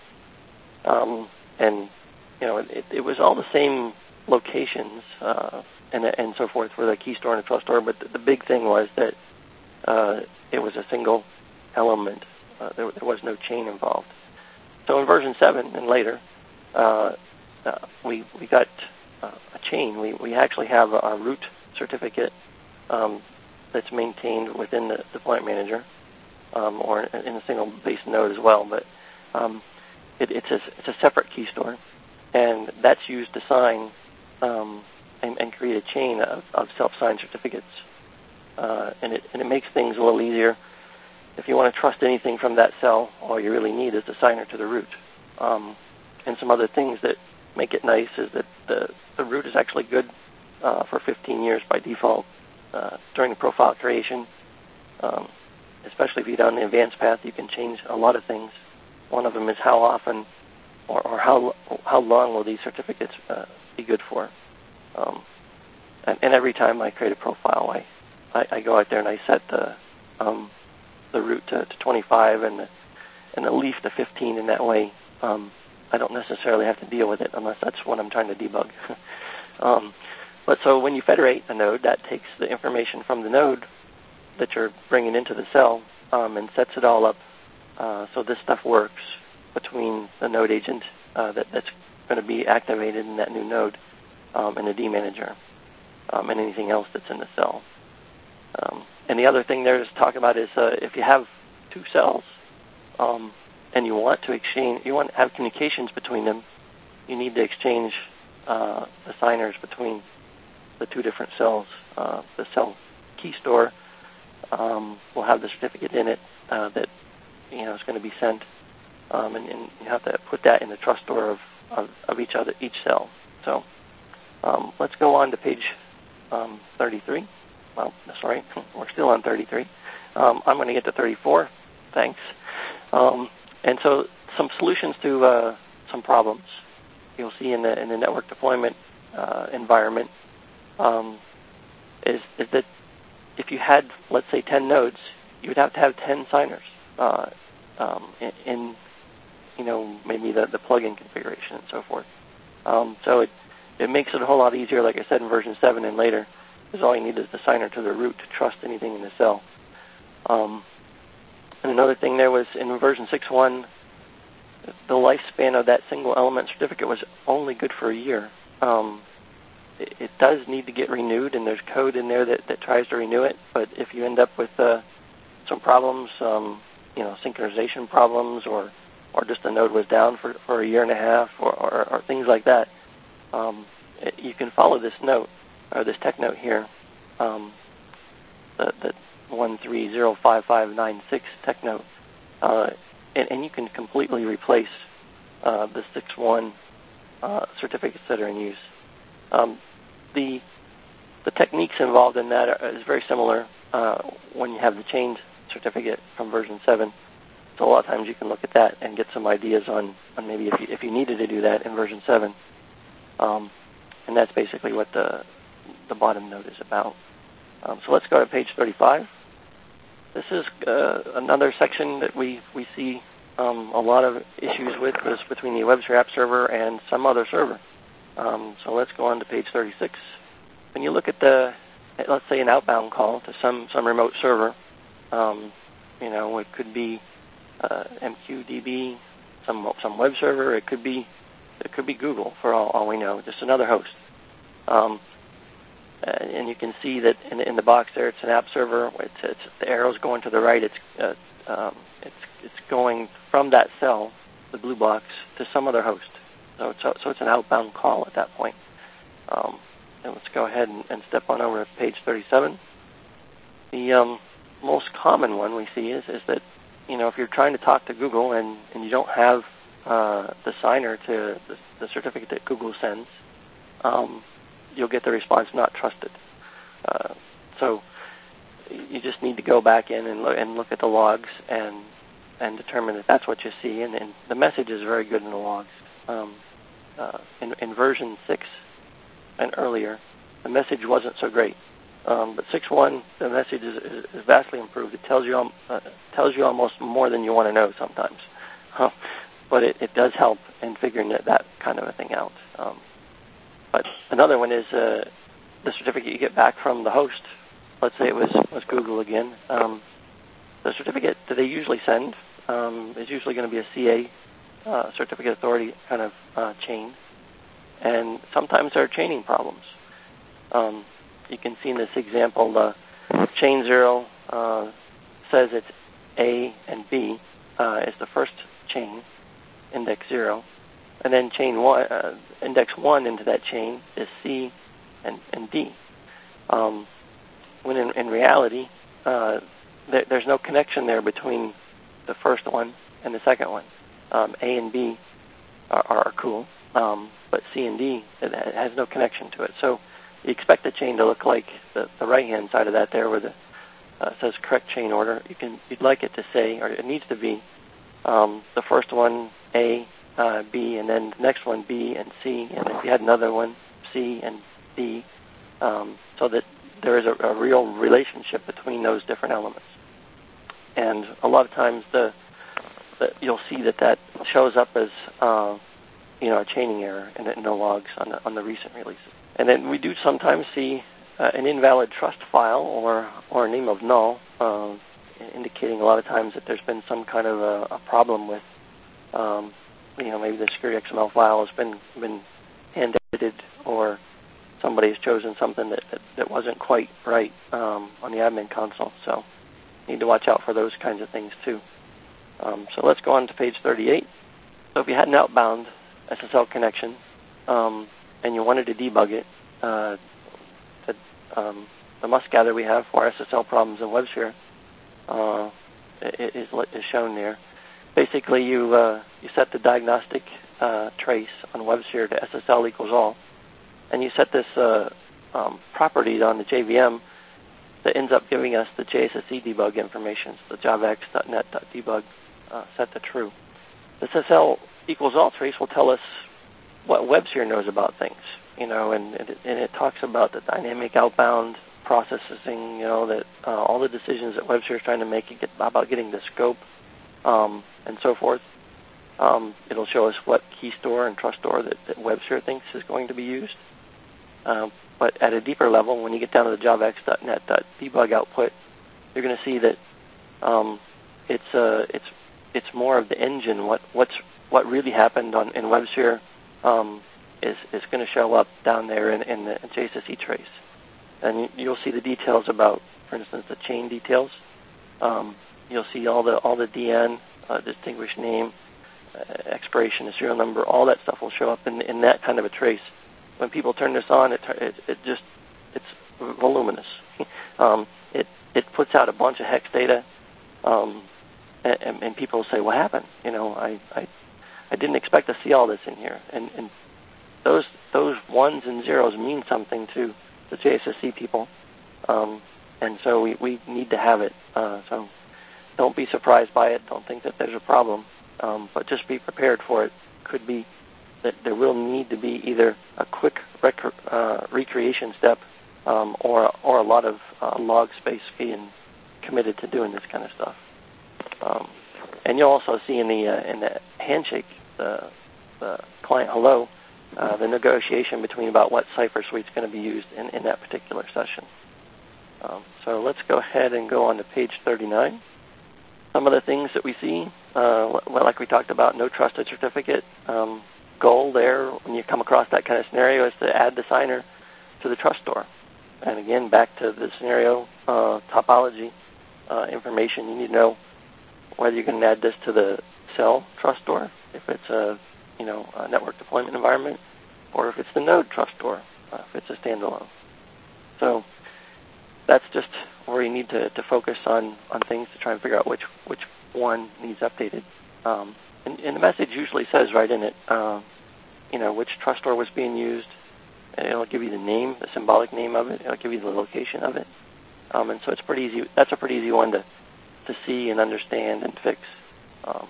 Um, and, you know, it, it was all the same locations uh, and and so forth for the key store and the trust store, but the, the big thing was that uh, it was a single element. Uh, there, there was no chain involved. So in version seven and later, uh, uh, we we got uh, a chain. We we actually have a, a root certificate um, that's maintained within the deployment manager, um, or in, in a single base node as well. But um, it, it's a it's a separate key store, and that's used to sign Um, and, and create a chain of, of self-signed certificates. Uh, and, it, and it makes things a little easier. If you want to trust anything from that cell, all you really need is the signer to the root. Um, and some other things that make it nice is that the, the root is actually good uh, for fifteen years by default uh, during the profile creation. Um, especially if you're down the advanced path, you can change a lot of things. One of them is how often or, or how how long will these certificates uh, be good for. Um, and, and every time I create a profile, I, I, I go out there and I set the um, the root to, to twenty-five and the, and the leaf to fifteen. In that way, um, I don't necessarily have to deal with it unless that's what I'm trying to debug. um, but so when you federate a node, that takes the information from the node that you're bringing into the cell um, and sets it all up. Uh, so this stuff works between the node agent uh, that, that's going to be activated in that new node um, and the D manager um, and anything else that's in the cell. Um, and the other thing there to talk about is uh, if you have two cells um, and you want to exchange, you want to have communications between them, you need to exchange uh, the signers between the two different cells. Uh, the cell key store um, will have the certificate in it uh, that you know is going to be sent, um, and, and you have to put that in the trust store of, of, of each other each cell. So um, let's go on to page um, thirty-three. Well, sorry, we're still on thirty-three. Um, I'm going to get to thirty-four. Thanks. Um, and so some solutions to uh, some problems you'll see in the in the network deployment uh, environment um, is is that if you had, let's say, ten nodes, you would have to have ten signers uh, um, in, in you know maybe the, the plugin configuration and so forth. Um, so it it makes it a whole lot easier, like I said, in version seven and later, because all you need is the signer to the root to trust anything in the cell. Um, and another thing there was in version six point one, the lifespan of that single element certificate was only good for a year. Um, it, it does need to get renewed, and there's code in there that, that tries to renew it. But if you end up with uh, some problems, um, you know, synchronization problems, or or just the node was down for, for a year and a half, or, or, or things like that, um, it, you can follow this note, or this tech note here, um, the, the one three zero five five nine six tech note, uh, and, and you can completely replace uh, the six point one uh, certificates that are in use. Um, the the techniques involved in that are, is very similar uh, when you have the chained certificate from version seven. So a lot of times you can look at that and get some ideas on, on maybe if you, if you needed to do that in version seven. Um, and that's basically what the the bottom note is about. Um, so let's go to page thirty-five. This is uh, another section that we, we see um, a lot of issues with, is between the WebSphere app server and some other server. Um, so let's go on to page thirty-six. When you look at the, let's say, an outbound call to some, some remote server, um, you know, it could be uh, M Q D B, some some web server. It could be it could be Google for all, all we know, just another host. Um, and you can see that in, in the box there, it's an app server. It's, it's the arrow's going to the right. It's uh, um, it's it's going from that cell, the blue box, to some other host. So it's a, so it's an outbound call at that point. Um, and let's go ahead and, and step on over to page thirty-seven. The um, most common one we see is is that you know if you're trying to talk to Google and, and you don't have uh, the signer to the, the certificate that Google sends, um, you'll get the response not trusted. Uh, so you just need to go back in and look, and look at the logs and and determine that that's what you see. And, and the message is very good in the logs. Um, uh, in, in version six and earlier, the message wasn't so great. Um, but six point one, the message is, is, is vastly improved. It tells you uh, tells you almost more than you want to know sometimes. Huh. But it, it does help in figuring that, that kind of a thing out. Um, But another one is uh, the certificate you get back from the host. Let's say it was, was Google again. Um, the certificate that they usually send um, is usually going to be a C A, uh, Certificate Authority kind of uh, chain. And sometimes there are chaining problems. Um, you can see in this example, the chain zero uh, says it's A and B uh, is the first chain, index zero. And then chain one, uh, index one into that chain is C and, and D. Um, when in, in reality, uh, there, there's no connection there between the first one and the second one. Um, A and B are, are cool, um, but C and D, it, it has no connection to it. So you expect the chain to look like the, the right-hand side of that there where the uh, says correct chain order. You can, you'd like it to say, or it needs to be, um, the first one, A, Uh, B, and then the next one B and C, and if you had another one, C and D, um, so that there is a, a real relationship between those different elements. And a lot of times the, the you'll see that that shows up as uh, you know a chaining error in the, in the logs on the, on the recent releases. And then we do sometimes see uh, an invalid trust file or or a name of null, uh, indicating a lot of times that there's been some kind of a, a problem with. Um, You know, maybe the security X M L file has been been hand edited, or somebody has chosen something that that, that wasn't quite right um, on the admin console. So, you need to watch out for those kinds of things too. Um, so let's go on to page thirty-eight. So if you had an outbound S S L connection um, and you wanted to debug it, uh, the, um, the must-gather we have for S S L problems in WebSphere uh, is, is shown there. Basically, you uh, you set the diagnostic uh, trace on WebSphere to S S L equals all, and you set this uh, um, property on the J V M that ends up giving us the J S S E debug information, so the javax.net.debug uh, set to true. The S S L equals all trace will tell us what WebSphere knows about things, you know, and, and, it, and it talks about the dynamic outbound processing, you know, that uh, all the decisions that WebSphere is trying to make get, about getting the scope um, and so forth. Um, it'll show us what key store and trust store that, that WebSphere thinks is going to be used. Um, but at a deeper level, when you get down to the javax.net.debug output, you're going to see that um, it's uh, it's it's more of the engine. What what's what really happened on in WebSphere um, is is going to show up down there in, in the J S S E trace, and you, you'll see the details about, for instance, the chain details. Um, you'll see all the all the D N, uh, distinguished name, uh, expiration, the serial number. All that stuff will show up in in that kind of a trace. When people turn this on, it it, it just it's voluminous. um, it it puts out a bunch of hex data, um, and, and people say, "What happened?" You know, I, I I didn't expect to see all this in here, and and those those ones and zeros mean something to the J S S E people, um, and so we, we need to have it. Uh, so don't be surprised by it. Don't think that there's a problem, um, but just be prepared for it. Could be that there will need to be either a quick rec- uh, recreation step um, or or a lot of uh, log space being committed to doing this kind of stuff. Um, and you'll also see in the uh, in the handshake, the, the client hello, uh, the negotiation between about what cipher suite is going to be used in, in that particular session. Um, so let's go ahead and go on to page thirty-nine. Some of the things that we see, uh, well, like we talked about, no trusted certificate. Um, goal there when you come across that kind of scenario is to add the signer to the trust store. And again, back to the scenario uh, topology uh, information, you need to know whether you can add this to the cell trust store, if it's a you know a network deployment environment, or if it's the node trust store, uh, if it's a standalone. So that's just where you need to, to focus on, on things to try and figure out which which one needs updated. Um, and, and the message usually says right in it, uh, you know, which trust store was being used. And it'll give you the name, the symbolic name of it. It'll give you the location of it. Um, and so it's pretty easy. That's a pretty easy one to, to see and understand and fix. Um,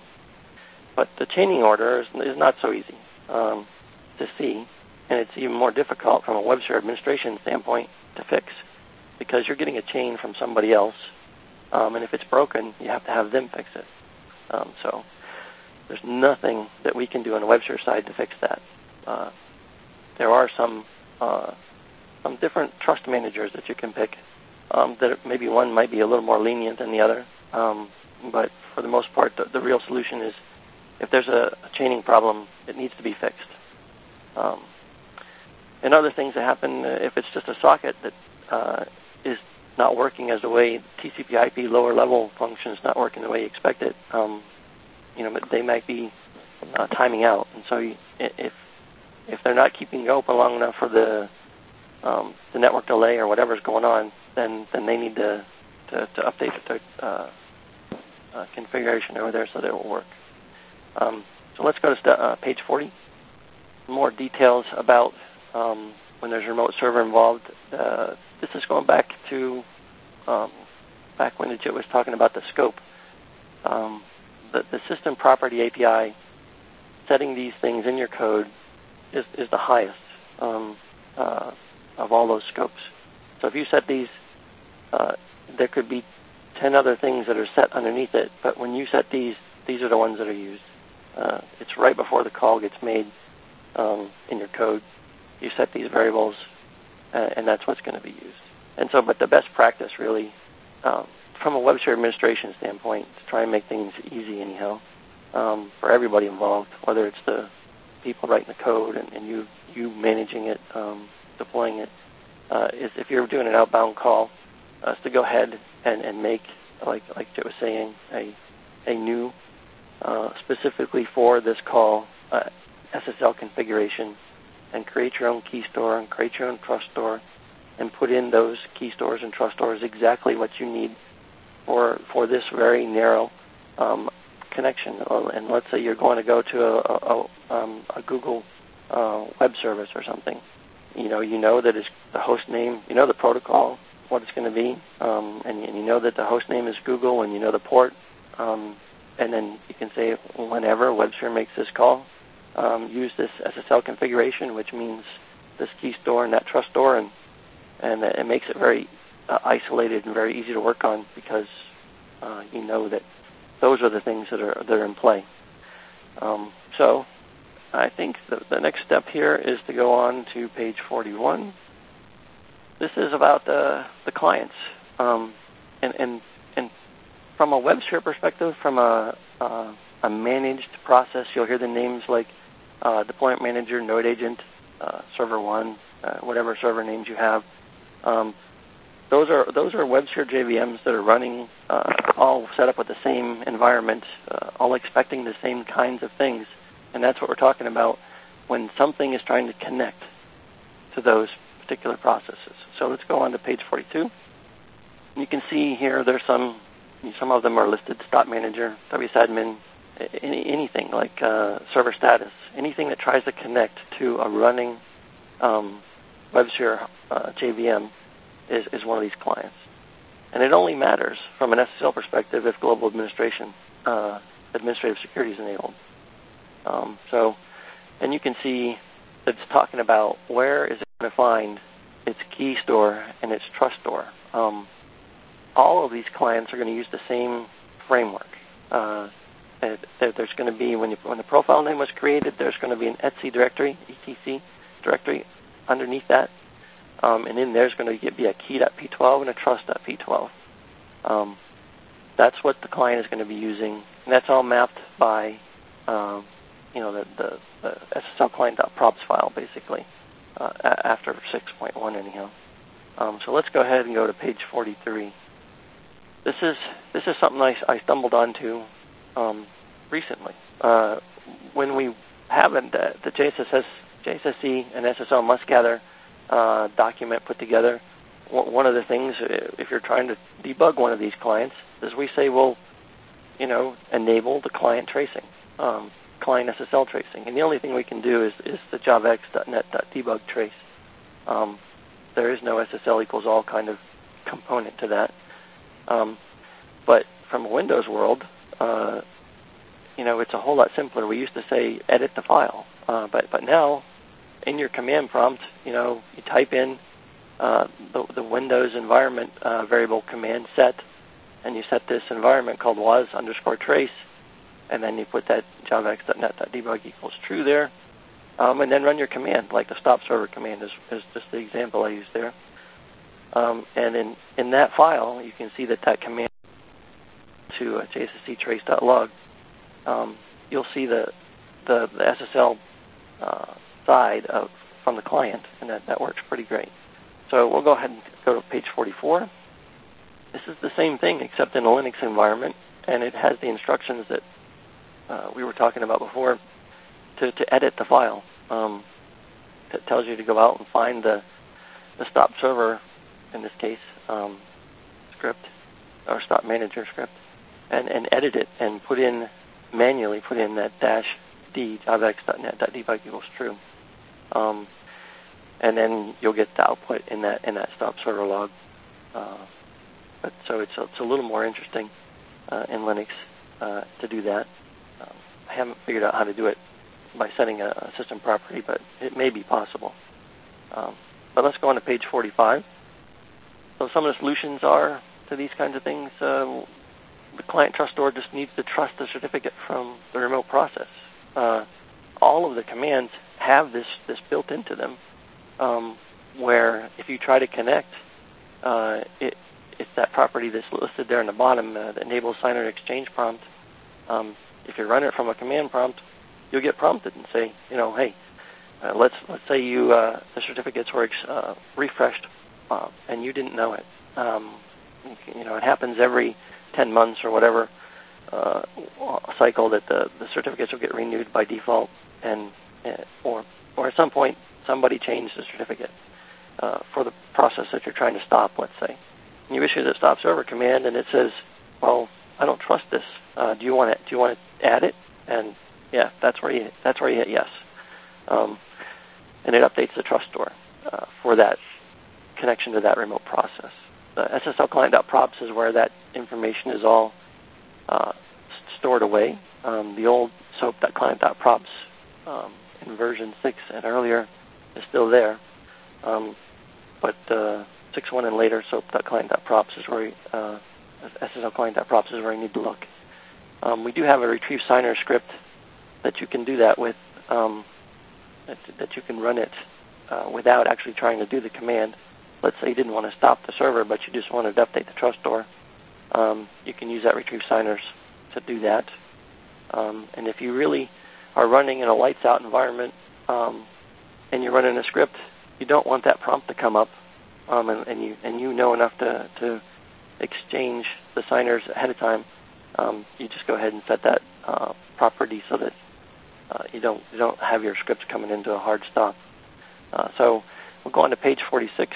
but the chaining order is, is not so easy um, to see, and it's even more difficult from a WebSphere administration standpoint to fix, because you're getting a chain from somebody else, um, and if it's broken, you have to have them fix it. Um, so there's nothing that we can do on the WebSphere side to fix that. Uh, there are some uh, some different trust managers that you can pick. Um, that maybe one might be a little more lenient than the other, um, but for the most part, the, the real solution is if there's a, a chaining problem, it needs to be fixed. Um, and other things that happen, uh, if it's just a socket that uh, is not working as the way T C P I P lower level function is not working the way you expect it, um, you know, they might be uh, timing out. And so you, if if they're not keeping you open long enough for the um, the network delay or whatever's going on, then then they need to to, to update the uh, uh, configuration over there so that it will work. Um, so let's go to st- uh, page forty. More details about um, when there's a remote server involved. Uh, this is going back to um, back when Ajit was talking about the scope. Um, the, the system property A P I, setting these things in your code is, is the highest um, uh, of all those scopes. So if you set these, uh, there could be ten other things that are set underneath it, but when you set these, these are the ones that are used. Uh, it's right before the call gets made um, in your code. You set these variables, uh, and that's what's going to be used. And so, but the best practice really, um, from a WebSphere administration standpoint, to try and make things easy anyhow um, for everybody involved, whether it's the people writing the code and, and you you managing it, um, deploying it, uh, is if you're doing an outbound call, uh, is to go ahead and, and make, like like Jit was saying, a a new uh, specifically for this call, uh, S S L configuration, and create your own key store and create your own trust store and put in those key stores and trust stores exactly what you need for for this very narrow um, connection. And let's say you're going to go to a, a, um, a Google uh, web service or something. You know, you know that it's the host name, you know the protocol, what it's going to be, um, and, and you know that the host name is Google, and you know the port, um, and then you can say whenever WebSphere makes this call, um, use this S S L configuration, which means this key store and that trust store, and and it makes it very uh, isolated and very easy to work on because uh, you know that those are the things that are that are in play. Um, so I think the, the next step here is to go on to page forty-one. This is about the the clients, um, and and and from a WebSphere perspective, from a uh, a managed process, you'll hear the names like uh, Deployment Manager, Node Agent, uh, Server One, uh, whatever server names you have. Um, those are those are WebSphere J V Ms that are running, uh, all set up with the same environment, uh, all expecting the same kinds of things, and that's what we're talking about when something is trying to connect to those particular processes. So let's go on to page forty-two. You can see here there's some, some of them are listed: Stop Manager, W S Admin, any, anything like uh, server status, anything that tries to connect to a running um, WebSphere uh, J V M is, is one of these clients. And it only matters from an S S L perspective if global administration, uh, administrative security is enabled. Um, so, and you can see that it's talking about where is it going to find its key store and its trust store. Um, all of these clients are going to use the same framework. Uh, there's going to be, when, you, when the profile name was created, there's going to be an etc directory, E T C directory underneath that. Um, and in there's going to be a key dot P twelve and a trust dot P twelve. Um, that's what the client is going to be using. And that's all mapped by, um, you know, the, the, the S S L client.props file, basically, uh, after six point one anyhow. Um, so let's go ahead and go to page forty-three. This is this is something I, I stumbled onto um, recently. Uh, when we have the, the J S S, J S S E and S S L must gather uh, document put together, one of the things, if you're trying to debug one of these clients, is we say, well, you know, enable the client tracing, um, client S S L tracing. And the only thing we can do is, is the javax dot net dot debug trace. Um, there is no S S L equals all kind of component to that. Um, but from a Windows world, uh, you know, it's a whole lot simpler. We used to say edit the file, uh, but but now in your command prompt, you know, you type in uh, the, the Windows environment uh, variable command set, and you set this environment called was underscore trace, and then you put that javax dot net dot debug equals true there, um, and then run your command, like the stop server command is, is just the example I used there. Um, and in, in that file, you can see that that command to uh, J S S C trace dot log, um, you'll see the, the, the S S L uh, side of from the client, and that, that works pretty great. So we'll go ahead and go to page forty-four. This is the same thing except in a Linux environment, and it has the instructions that uh, we were talking about before to, to edit the file. Um, it tells you to go out and find the, the stop server, in this case, um, script, or stop manager script, and, and edit it and put in, manually put in that dash D, javax dot net dot debug equals true. Um, and then you'll get the output in that in that stop server log. Uh, but so it's, it's a little more interesting uh, in Linux uh, to do that. Um, I haven't figured out how to do it by setting a, a system property, but it may be possible. Um, but let's go on to page forty-five. So some of the solutions are to these kinds of things. Uh, the client trust store just needs to trust the certificate from the remote process. Uh, all of the commands have this, this built into them, um, where if you try to connect, uh, it, it's that property that's listed there in the bottom, uh, the enable signer exchange prompt. Um, if you run it from a command prompt, you'll get prompted and say, you know, hey, uh, let's let's say you uh, the certificates were uh, refreshed uh, and you didn't know it. Um, you know, it happens every ten months or whatever. uh, cycle that the, the certificates will get renewed by default, and uh, or or at some point somebody changed the certificate uh, for the process that you're trying to stop. Let's say and you issue the stop server command, and it says, "Well, I don't trust this. Uh, do you want it? Do you want to add it?" And yeah, that's where you that's where you hit yes, um, and it updates the trust store uh, for that connection to that remote process. The S S L client.props is where that information is all uh, stored away. Um, the old soap.client.props um, in version six and earlier is still there, um, but uh, six point one and later soap.client.props is where uh, S S L client.props is where you need to look. Um, we do have a retrieve signer script that you can do that with, um, that, that you can run it uh, without actually trying to do the command. Let's say you didn't want to stop the server, but you just wanted to update the trust store. Um, you can use that retrieve signers to do that. Um, and if you really are running in a lights-out environment um, and you're running a script, you don't want that prompt to come up, um, and, and you and you know enough to, to exchange the signers ahead of time. Um, you just go ahead and set that uh, property so that uh, you don't you don't have your scripts coming into a hard stop. Uh, so we'll go on to page forty-six.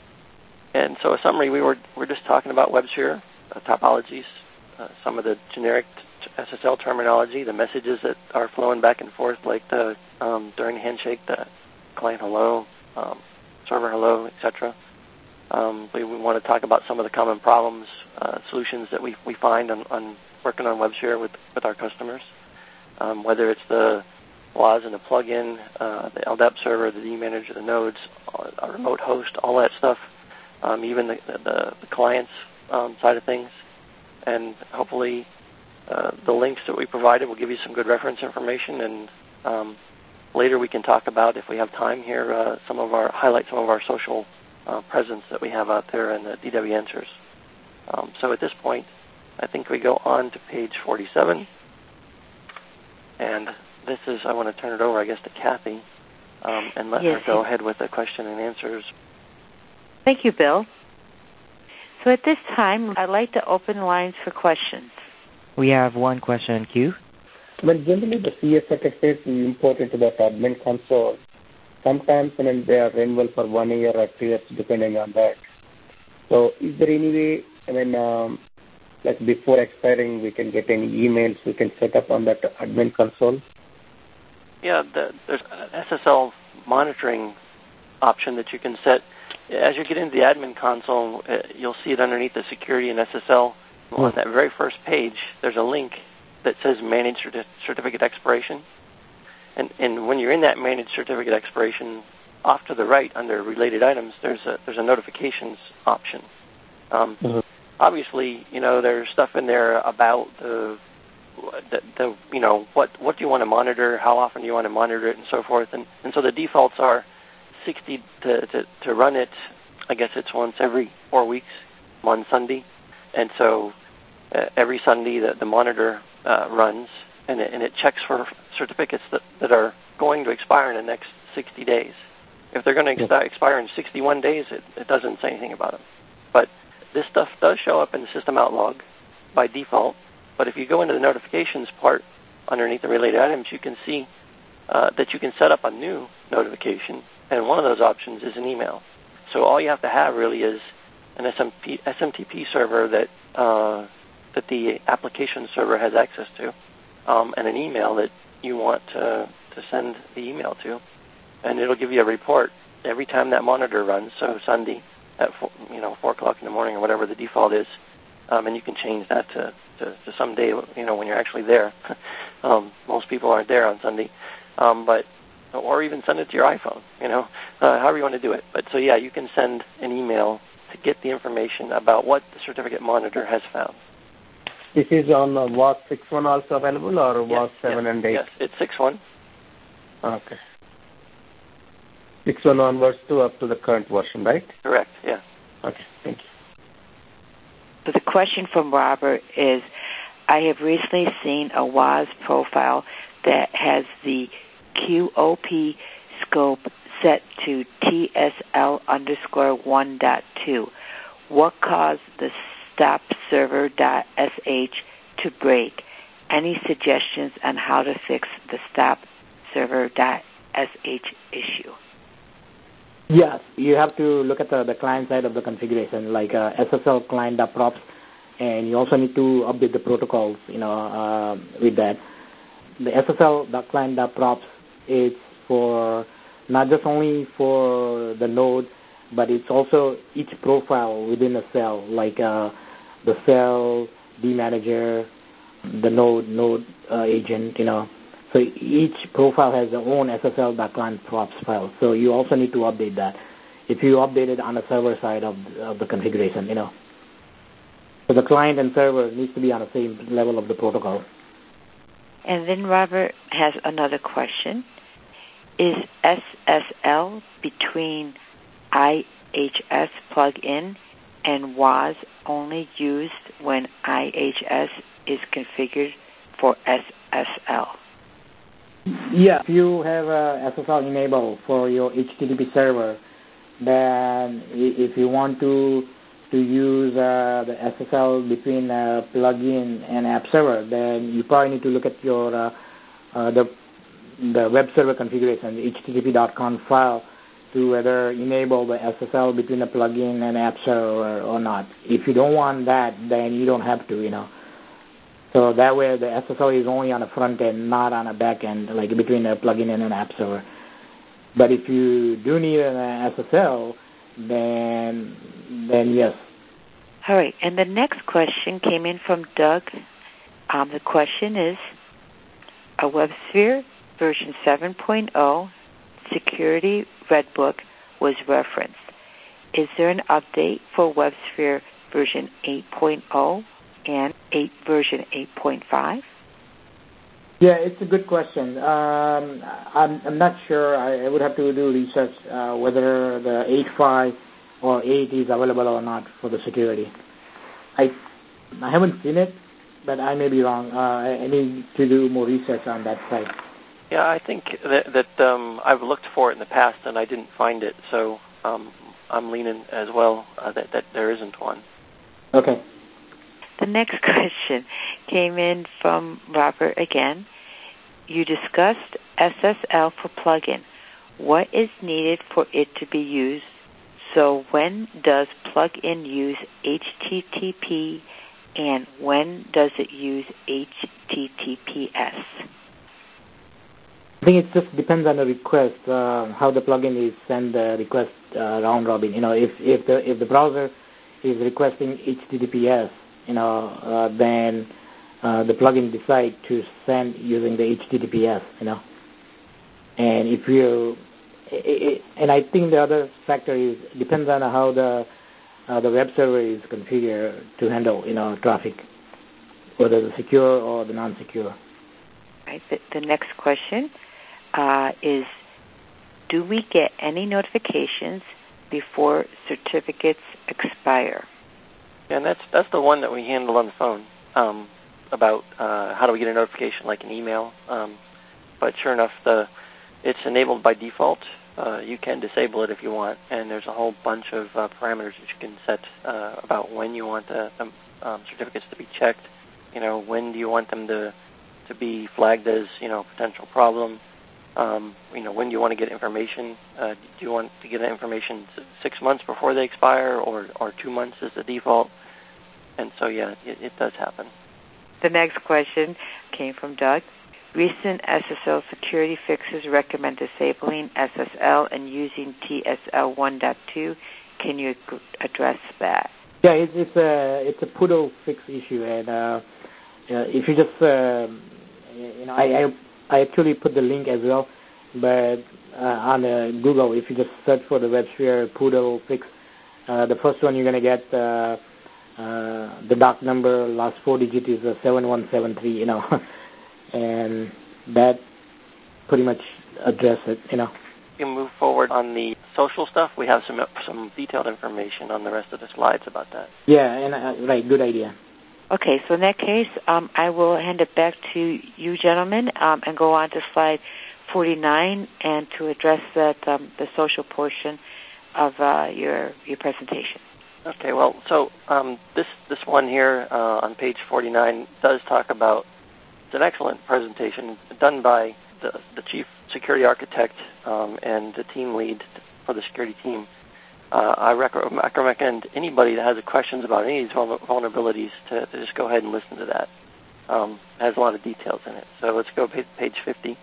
And so a summary, we were we're just talking about WebSphere uh, topologies, uh, some of the generic S S L terminology, the messages that are flowing back and forth, like the um, during the handshake, the client hello, um, server hello, et cetera. Um, we, we want to talk about some of the common problems, uh, solutions that we we find on, on working on WebSphere with with our customers, um, whether it's the W A S and the plugin, uh, the L D A P server, the vManager, the nodes, a remote host, all that stuff. Um, even the, the, the client's um, side of things, and hopefully uh, the links that we provided will give you some good reference information. And um, later we can talk about, if we have time here, uh, some of our highlight some of our social uh, presence that we have out there in the D W Answers. Um, so at this point, I think we go on to page forty-seven, and this is I want to turn it over, I guess, to Kathy, um, and let yes. her go ahead with the question and answers. Thank you, Bill. So at this time, I'd like to open lines for questions. We have one question in queue. When generally the C S certificates we import into the admin console, sometimes when they are renewable for one year or two years, depending on that. So is there any way, I mean, um, like before expiring, we can get any emails we can set up on that admin console? Yeah, the, there's an S S L monitoring option that you can set. As you get into the admin console, uh, you'll see it underneath the security and S S L. Mm-hmm. On that very first page, there's a link that says Manage certi- Certificate Expiration. And, and when you're in that Manage Certificate Expiration, off to the right under Related Items, there's a there's a notifications option. Um, mm-hmm. Obviously, you know, there's stuff in there about the, the, the you know, what, what do you want to monitor, how often do you want to monitor it, and so forth. And, and so the defaults are sixty to, to, to run it. I guess it's once every four weeks on Sunday, and so uh, every Sunday the, the monitor uh, runs, and it, and it checks for certificates that, that are going to expire in the next sixty days. If they're going to ex- expire in sixty-one days, it, it doesn't say anything about them. But this stuff does show up in the system out log by default. But if you go into the notifications part underneath the related items, you can see uh, that you can set up a new notification. And one of those options is an email. So all you have to have really is an S M P, S M T P server that uh, that the application server has access to, um, and an email that you want to, to send the email to, and it'll give you a report every time that monitor runs. So Sunday at four, you know four o'clock in the morning or whatever the default is, um, and you can change that to, to, to some day you know when you're actually there. um, most people aren't there on Sunday, um, but. Or even send it to your iPhone, you know, uh, however you want to do it. But so, yeah, you can send an email to get the information about what the certificate monitor has found. This is on uh, W A S six point one also available, or yes, W A S seven yes, and eight? Yes, it's six point one. Okay. six point one onwards to up to the current version, right? Correct, yeah. Okay, thank you. So the question from Robert is, I have recently seen a W A S profile that has the Q O P scope set to T S L underscore one dot two. What caused the stop server dot S H to to break. Any suggestions on how to fix the stop server.sh issue? Yes, you have to look at the, the client side of the configuration, like uh, S S L client.props, and you also need to update the protocols, you know, uh, with that. The S S L client.props is for not just only for the node, but it's also each profile within a cell, like uh, the cell, the manager, the node, node uh, agent, you know. So each profile has their own S S L client props file. So you also need to update that if you update it on the server side of, of the configuration, you know. So the client and server needs to be on the same level of the protocol. And then Robert has another question. Is S S L between I H S plugin and W A S only used when I H S is configured for S S L? Yeah, if you have a S S L enabled for your H T T P server, then if you want to to use uh, the S S L between uh, plugin and app server, then you probably need to look at your uh, uh, the the web server configuration, the H T T P dot conf file, to whether enable the S S L between the plugin and app server or not. If you don't want that, then you don't have to, you know. So that way the S S L is only on the front end, not on the back end, like between a plugin and an app server. But if you do need an S S L, then then yes. All right, and the next question came in from Doug. Um, the question is, a WebSphere version seven point oh security redbook was referenced. Is there an update for WebSphere version eight point oh and eight version eight point five? Yeah, it's a good question. Um, I'm, I'm not sure. I, I would have to do research uh, whether the eight point five or eight is available or not for the security. I I haven't seen it, but I may be wrong. Uh, I, I need to do more research on that site. Yeah, I think that, that um, I've looked for it in the past and I didn't find it, so um, I'm leaning as well uh, that, that there isn't one. Okay. The next question came in from Robert again. You discussed S S L for plugin. What is needed for it to be used? So when does plugin use H T T P and when does it use H T T P S? I think it just depends on the request, uh, how the plugin is send the request uh, round robin. You know, if if the if the browser is requesting H T T P S, you know, uh, then uh, the plugin decide to send using the H T T P S. You know, and if you it, and I think the other factor is depends on how the uh, the web server is configured to handle, you know, traffic, whether the secure or the non-secure. Right. The, the next question uh, is: do we get any notifications before certificates expire? Yeah, and that's that's the one that we handle on the phone um, about uh, how do we get a notification like an email. Um, but sure enough, the it's enabled by default. Uh, you can disable it if you want, and there's a whole bunch of uh, parameters that you can set uh, about when you want the um, certificates to be checked. You know, when do you want them to to be flagged as, you know, potential problem? Um, you know, when do you want to get information? Uh, do you want to get information six months before they expire, or, or two months is the default? And so, yeah, it, it does happen. The next question came from Doug. Recent S S L security fixes recommend disabling S S L and using T S L one point two. Can you address that? Yeah, it's, it's a it's a poodle fix issue, and uh, if you just uh, you know, I, I I actually put the link as well, but uh, on uh, Google, if you just search for the WebSphere poodle fix, uh, the first one you're gonna get uh, uh, the doc number, last four digits is uh, seven one seven three, you know, and that pretty much address it, you know. You can move forward on the social stuff. We have some some detailed information on the rest of the slides about that. Yeah, and uh, right, good idea. Okay, so in that case, um, I will hand it back to you gentlemen um, and go on to slide forty-nine and to address that um, the social portion of uh, your your presentation. Okay, well, so um, this this one here uh, on page forty-nine does talk about, it's an excellent presentation done by the, the chief security architect um, and the team lead for the security team. Uh, I, rec- I recommend anybody that has questions about any of these vulnerabilities to, to just go ahead and listen to that. Um, it has a lot of details in it. So let's go to page fifty.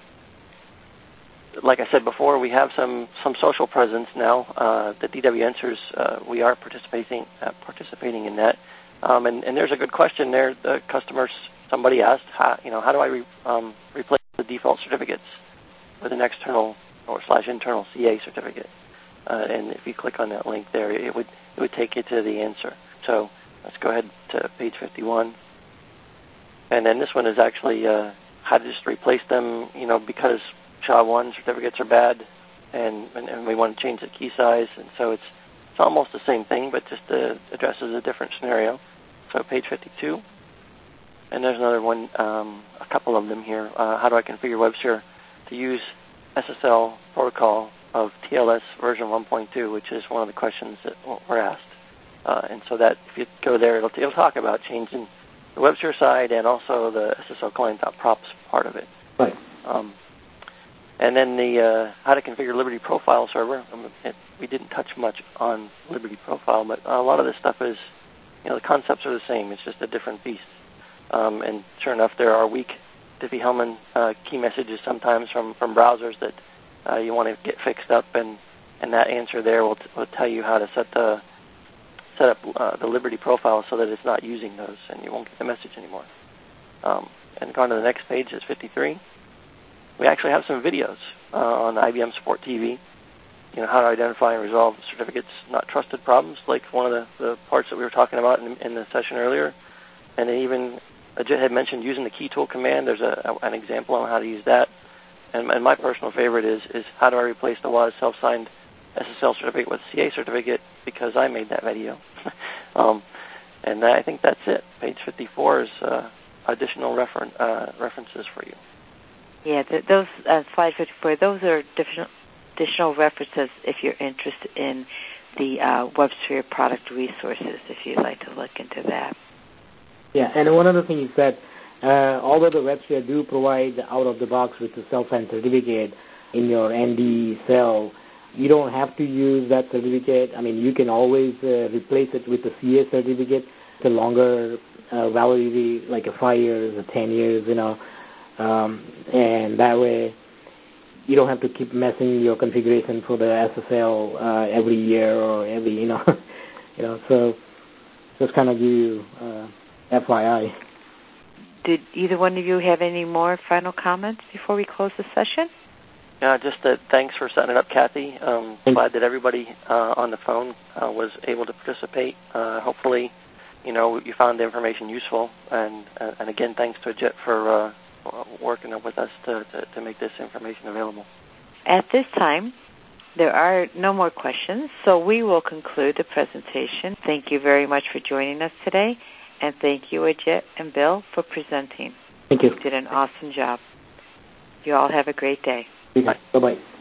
Like I said before, we have some, some social presence now. Uh, the D W Answers, uh, we are participating uh, participating in that. Um, and, and there's a good question there. The customers, somebody asked, how, you know, how do I re, um, replace the default certificates with an external or slash internal C A certificate? Uh, and if you click on that link there, it would it would take you to the answer. So let's go ahead to page fifty-one. And then this one is actually uh, how to just replace them, you know, because S H A one certificates are bad, and, and, and we want to change the key size. And so it's it's almost the same thing, but just uh, addresses a different scenario. So page fifty-two. And there's another one, um, a couple of them here. Uh, how do I configure WebSphere to use S S L protocol of T L S version one point two, which is one of the questions that were asked. Uh, and so that if you go there, it'll, it'll talk about changing the WebSphere side and also the S S L client.props part of it. Right. Um, and then the uh, how to configure Liberty Profile server. Um, it, we didn't touch much on Liberty Profile, but a lot of this stuff is, you know, the concepts are the same. It's just a different beast. Um, and sure enough, there are weak Diffie-Hellman uh, key messages sometimes from, from browsers that uh, you want to get fixed up, and, and that answer there will, t- will tell you how to set the set up uh, the Liberty Profile so that it's not using those, and you won't get the message anymore. Um, and going to the next page is fifty-three. We actually have some videos uh, on I B M Support T V. You know, how to identify and resolve certificates not trusted problems, like one of the, the parts that we were talking about in, in the session earlier. And then even Ajit had mentioned using the key tool command. There's a, a, an example on how to use that. And, and my personal favorite is is how do I replace the W A S self-signed S S L certificate with C A certificate, because I made that video. um, and I think that's it. Page fifty-four is uh, additional refer- uh, references for you. Yeah, th- those uh, slide fifty-four, those are additional, additional references if you're interested in the uh, WebSphere product resources, if you'd like to look into that. Yeah, and one other thing is that uh, although the WebSphere do provide out-of-the-box with the self-signed certificate in your N D cell, you don't have to use that certificate. I mean, you can always uh, replace it with a C A certificate, the longer uh, validity, like a five years or ten years, you know, um, and that way you don't have to keep messing your configuration for the S S L uh, every year or every, you know, you know. So just kind of give you uh, F Y I. Did either one of you have any more final comments before we close the session? Yeah, just that thanks for setting it up, Kathy. Um, glad that everybody uh, on the phone uh, was able to participate. Uh, hopefully, you know, you found the information useful. And uh, and again, thanks to Ajit for uh, working with us to, to, to make this information available. At this time, there are no more questions, so we will conclude the presentation. Thank you very much for joining us today, and thank you, Ajit and Bill, for presenting. Thank you. You did an awesome job. You all have a great day. Bye. Bye-bye.